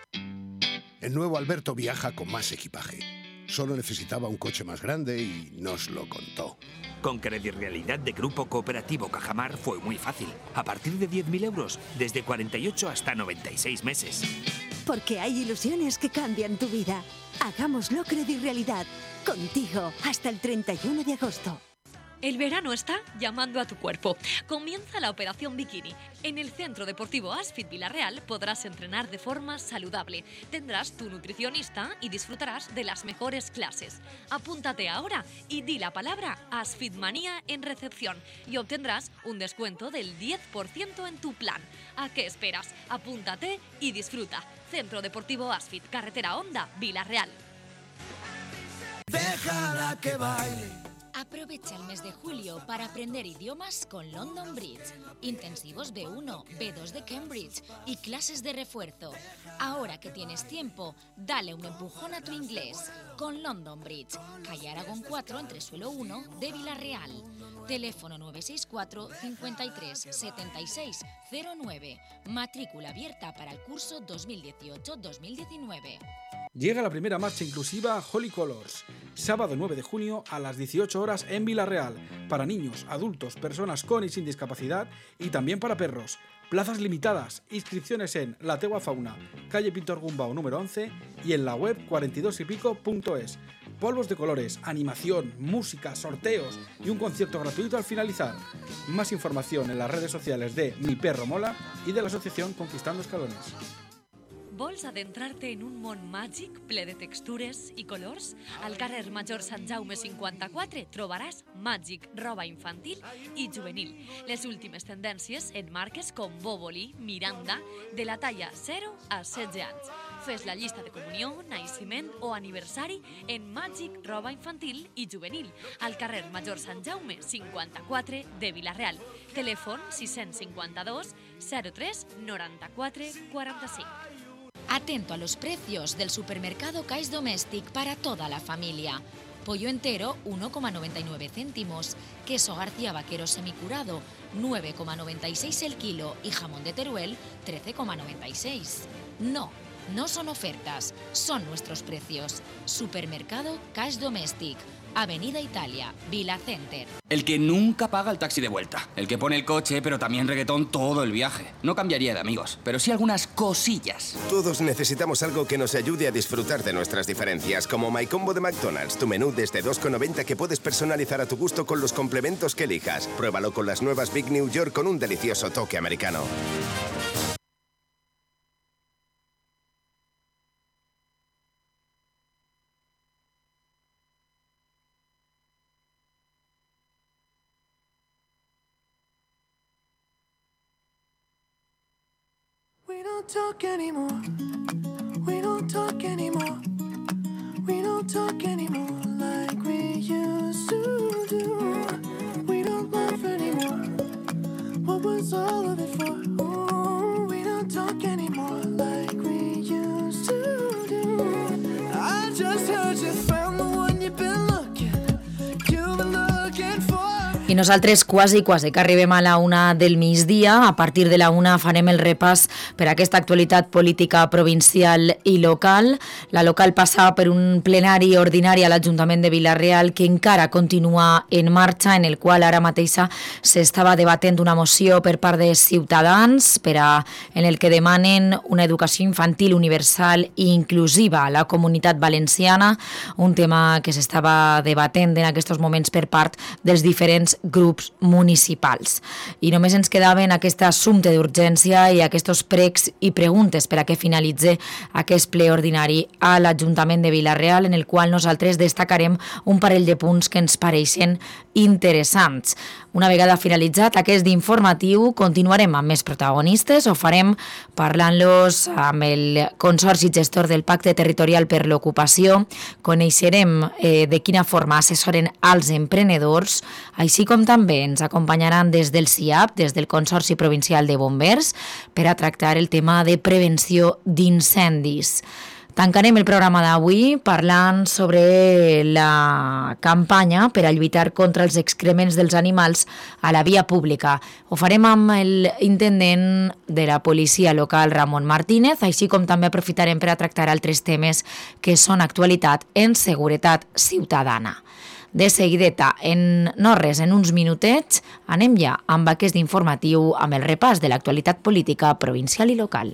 El nuevo Alberto viaja con más equipaje. Solo necesitaba un coche más grande y nos lo contó. Con Credit Realidad de Grupo Cooperativo Cajamar fue muy fácil. A partir de diez mil euros, desde cuarenta y ocho hasta noventa y seis meses. Porque hay ilusiones que cambian tu vida. Hagámoslo Credit Realidad. Contigo hasta el treinta y uno de agosto. El verano está llamando a tu cuerpo. Comienza la Operación Bikini. En el Centro Deportivo Asfit Villarreal podrás entrenar de forma saludable. Tendrás tu nutricionista y disfrutarás de las mejores clases. Apúntate ahora y di la palabra Asfitmanía en recepción y obtendrás un descuento del diez por ciento en tu plan. ¿A qué esperas? Apúntate y disfruta. Centro Deportivo Asfit, Carretera Honda, Villarreal. Déjala que baile. Aprovecha el mes de julio para aprender idiomas con London Bridge. Intensivos B uno, B dos de Cambridge y clases de refuerzo. Ahora que tienes tiempo, dale un empujón a tu inglés con London Bridge. Calle Aragón cuatro, Entresuelo uno de Villarreal. Teléfono nueve seis cuatro, cincuenta y tres, setenta y seis, cero nueve. Matrícula abierta para el curso dos mil dieciocho dos mil diecinueve. Llega la primera marcha inclusiva Holy Colors, sábado nueve de junio a las dieciocho horas en Villarreal, para niños, adultos, personas con y sin discapacidad y también para perros. Plazas limitadas, inscripciones en La Tegua Fauna, calle Pintor Gumbau número once y en la web cuarenta y dos y pico punto es. Polvos de colores, animación, música, sorteos y un concierto gratuito al finalizar. Más información en las redes sociales de Mi Perro Mola y de la asociación Conquistando Escalones. Vols adentrar-te en un món màgic ple de textures i colors? Al carrer Major Sant Jaume cinquanta-quatre trobaràs Màgic, roba infantil i juvenil. Les últimes tendències en marques com Boboli, Miranda, de la talla zero a setze anys. Fes la llista de comunió, naixement o aniversari en Màgic, roba infantil i juvenil, al carrer Major Sant Jaume cinquanta-quatre de Villarreal. Telèfon sis cinquanta-dos, zero tres, noranta-quatre, quaranta-cinc. Atento a los precios del supermercado Cais Domestic para toda la familia. Pollo entero, uno coma noventa y nueve céntimos. Queso García Vaquero semicurado, nueve coma noventa y seis el kilo. Y jamón de Teruel, trece coma noventa y seis. No, no son ofertas, son nuestros precios. Supermercado Cais Domestic. Avenida Italia, Vila Center. El que nunca paga el taxi de vuelta. El que pone el coche, pero también reggaetón todo el viaje. No cambiaría de amigos, pero sí algunas cosillas. Todos necesitamos algo que nos ayude a disfrutar de nuestras diferencias, como My Combo de McDonald's, tu menú desde dos con noventa que puedes personalizar a tu gusto con los complementos que elijas. Pruébalo con las nuevas Big New York con un delicioso toque americano. We don't talk anymore. We don't talk anymore. We don't talk anymore like we used to do. We don't laugh anymore. What was all of it for? Ooh, we don't talk anymore like we used to do. I just heard you found the one you've been looking I nosaltres quasi, quasi que arribem a la una del migdia. A partir de la una farem el repàs per aquesta actualitat política provincial i local. La local passa per un plenari ordinari a l'Ajuntament de Vila-real que encara continua en marxa, en el qual ara mateixa s'estava debatent una moció per part de Ciutadans per a, en el que demanen una educació infantil universal i inclusiva a la comunitat valenciana, un tema que s'estava debatent en aquests moments per part dels diferents grups municipals. I només ens quedava en aquest assumpte d'urgència i aquests pregs i preguntes per a que finalitze aquest ple ordinari a l'Ajuntament de Vila-real, en el qual nosaltres destacarem un parell de punts que ens pareixen interessants. Una vegada finalitzat aquest informatiu, continuarem amb més protagonistes. Ho farem parlant-los amb el Consorci Gestor del Pacte Territorial per l'Ocupació. Coneixerem eh, de quina forma assessoren als emprenedors, així com també ens acompanyaran des del C I A P, des del Consorci Provincial de Bombers, per a tractar el tema de prevenció d'incendis. Tancarem el programa d'avui parlant sobre la campanya per a lluitar contra els excrements dels animals a la via pública. Ho farem amb l'intendent de la policia local, Ramon Martínez, així com també aprofitarem per a tractar altres temes que són actualitat en seguretat ciutadana. De seguideta, en no res, en uns minutets, anem ja amb aquest informatiu amb el repàs de l'actualitat política provincial i local.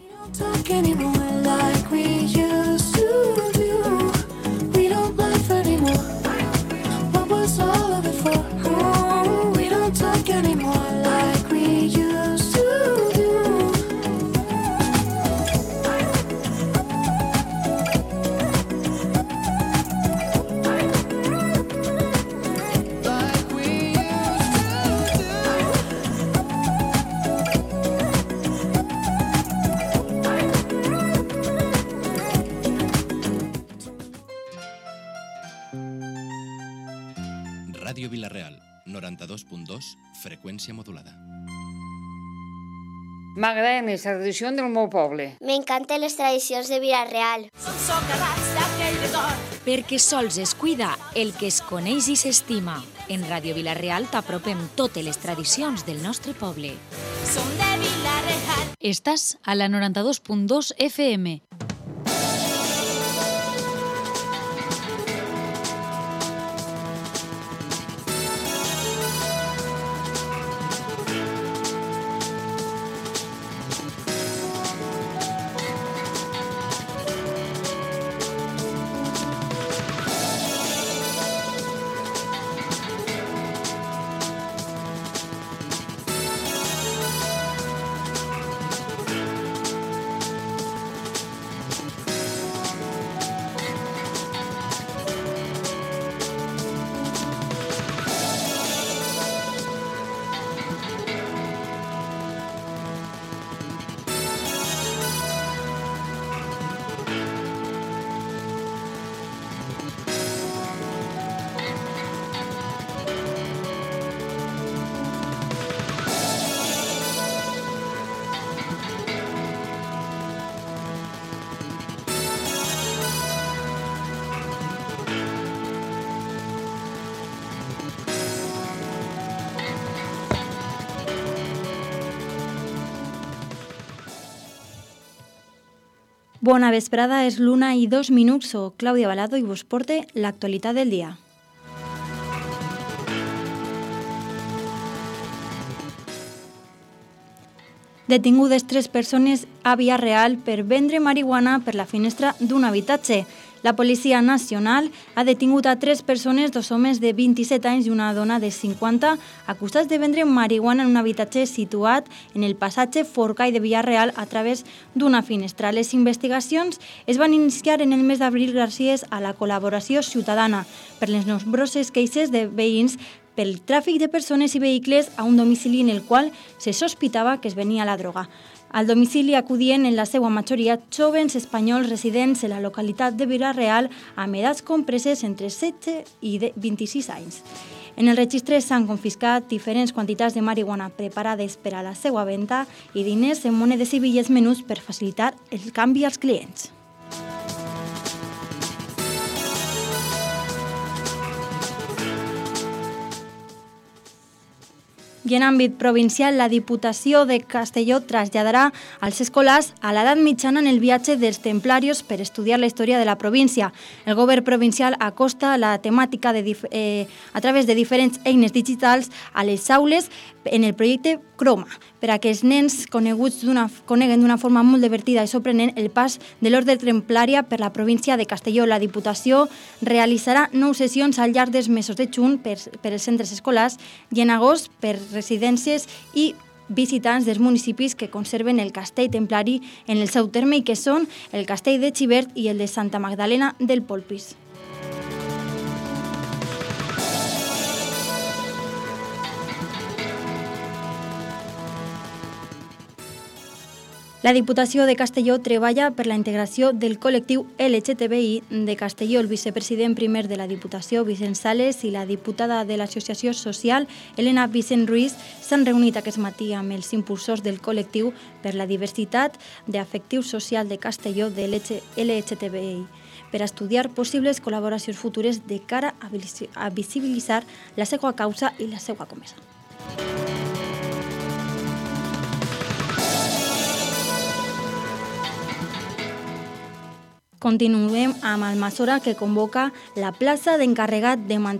Ràdio Vila-real, noranta-dos punt dos, freqüència modulada. M'agraden les tradicions del meu poble. M'encanten les tradicions de Vila-real. Perquè sols es cuida el que es coneix i s'estima. En Ràdio Vila-real t'apropem totes les tradicions del nostre poble. Som de Vila-real. Estàs a la noranta-dos punt dos F M. Bona vesprada, és l'una i dos minuts. Soc Clàudia Balado i vos porte l'actualitat del dia. Detingudes tres persones a Vila-real per vendre marihuana per la finestra d'un habitatge. La Policia Nacional ha detingut a tres persones, dos homes de vint-i-set anys i una dona de cinquanta, acusats de vendre marihuana en un habitatge situat en el passatge Forcall de Vila-real a través d'una finestra. Les investigacions es van iniciar en el mes d'abril gràcies a la col·laboració ciutadana per les nombroses queixes de veïns pel tràfic de persones i vehicles a un domicili en el qual se sospitava que es venia la droga. Al domicili acudien en la seva majoria jovens espanyols residents en la localitat de Vila-real amb edats compreses entre setze i vint-i-sis anys. En el registre s'han confiscat diferents quantitats de marihuana preparades per a la seva venda i diners en monedes i bitllets menuts per facilitar el canvi als clients. I en àmbit provincial, la Diputació de Castelló traslladarà als escolars a l'edat mitjana en el viatge dels templarios per estudiar la història de la província. El govern provincial acosta la temàtica de dif- eh, a través de diferents eines digitals a les aules en el projecte Croma, per a que els nens coneguts d'una, coneguen d'una forma molt divertida i sorprenent el pas de l'ordre templària per la província de Castelló. La Diputació realitzarà nou sessions al llarg dels mesos de juny per, per als centres escolars i en agost per residències i visitants dels municipis que conserven el castell templari en el seu terme i que són el castell de Xivert i el de Santa Magdalena del Polpís. La Diputació de Castelló treballa per la integració del col·lectiu L G T B I de Castelló. El vicepresident primer de la Diputació, Vicent Sales, i la diputada de l'Associació Social, Elena Vicent Ruiz, s'han reunit aquest matí amb els impulsors del col·lectiu per la diversitat d'afectiu social de Castelló de L G T B I per estudiar possibles col·laboracions futures de cara a visibilitzar la seva causa i la seva comesa. Continuem amb Almassora, que convoca la plaça d'encarregat de manteniment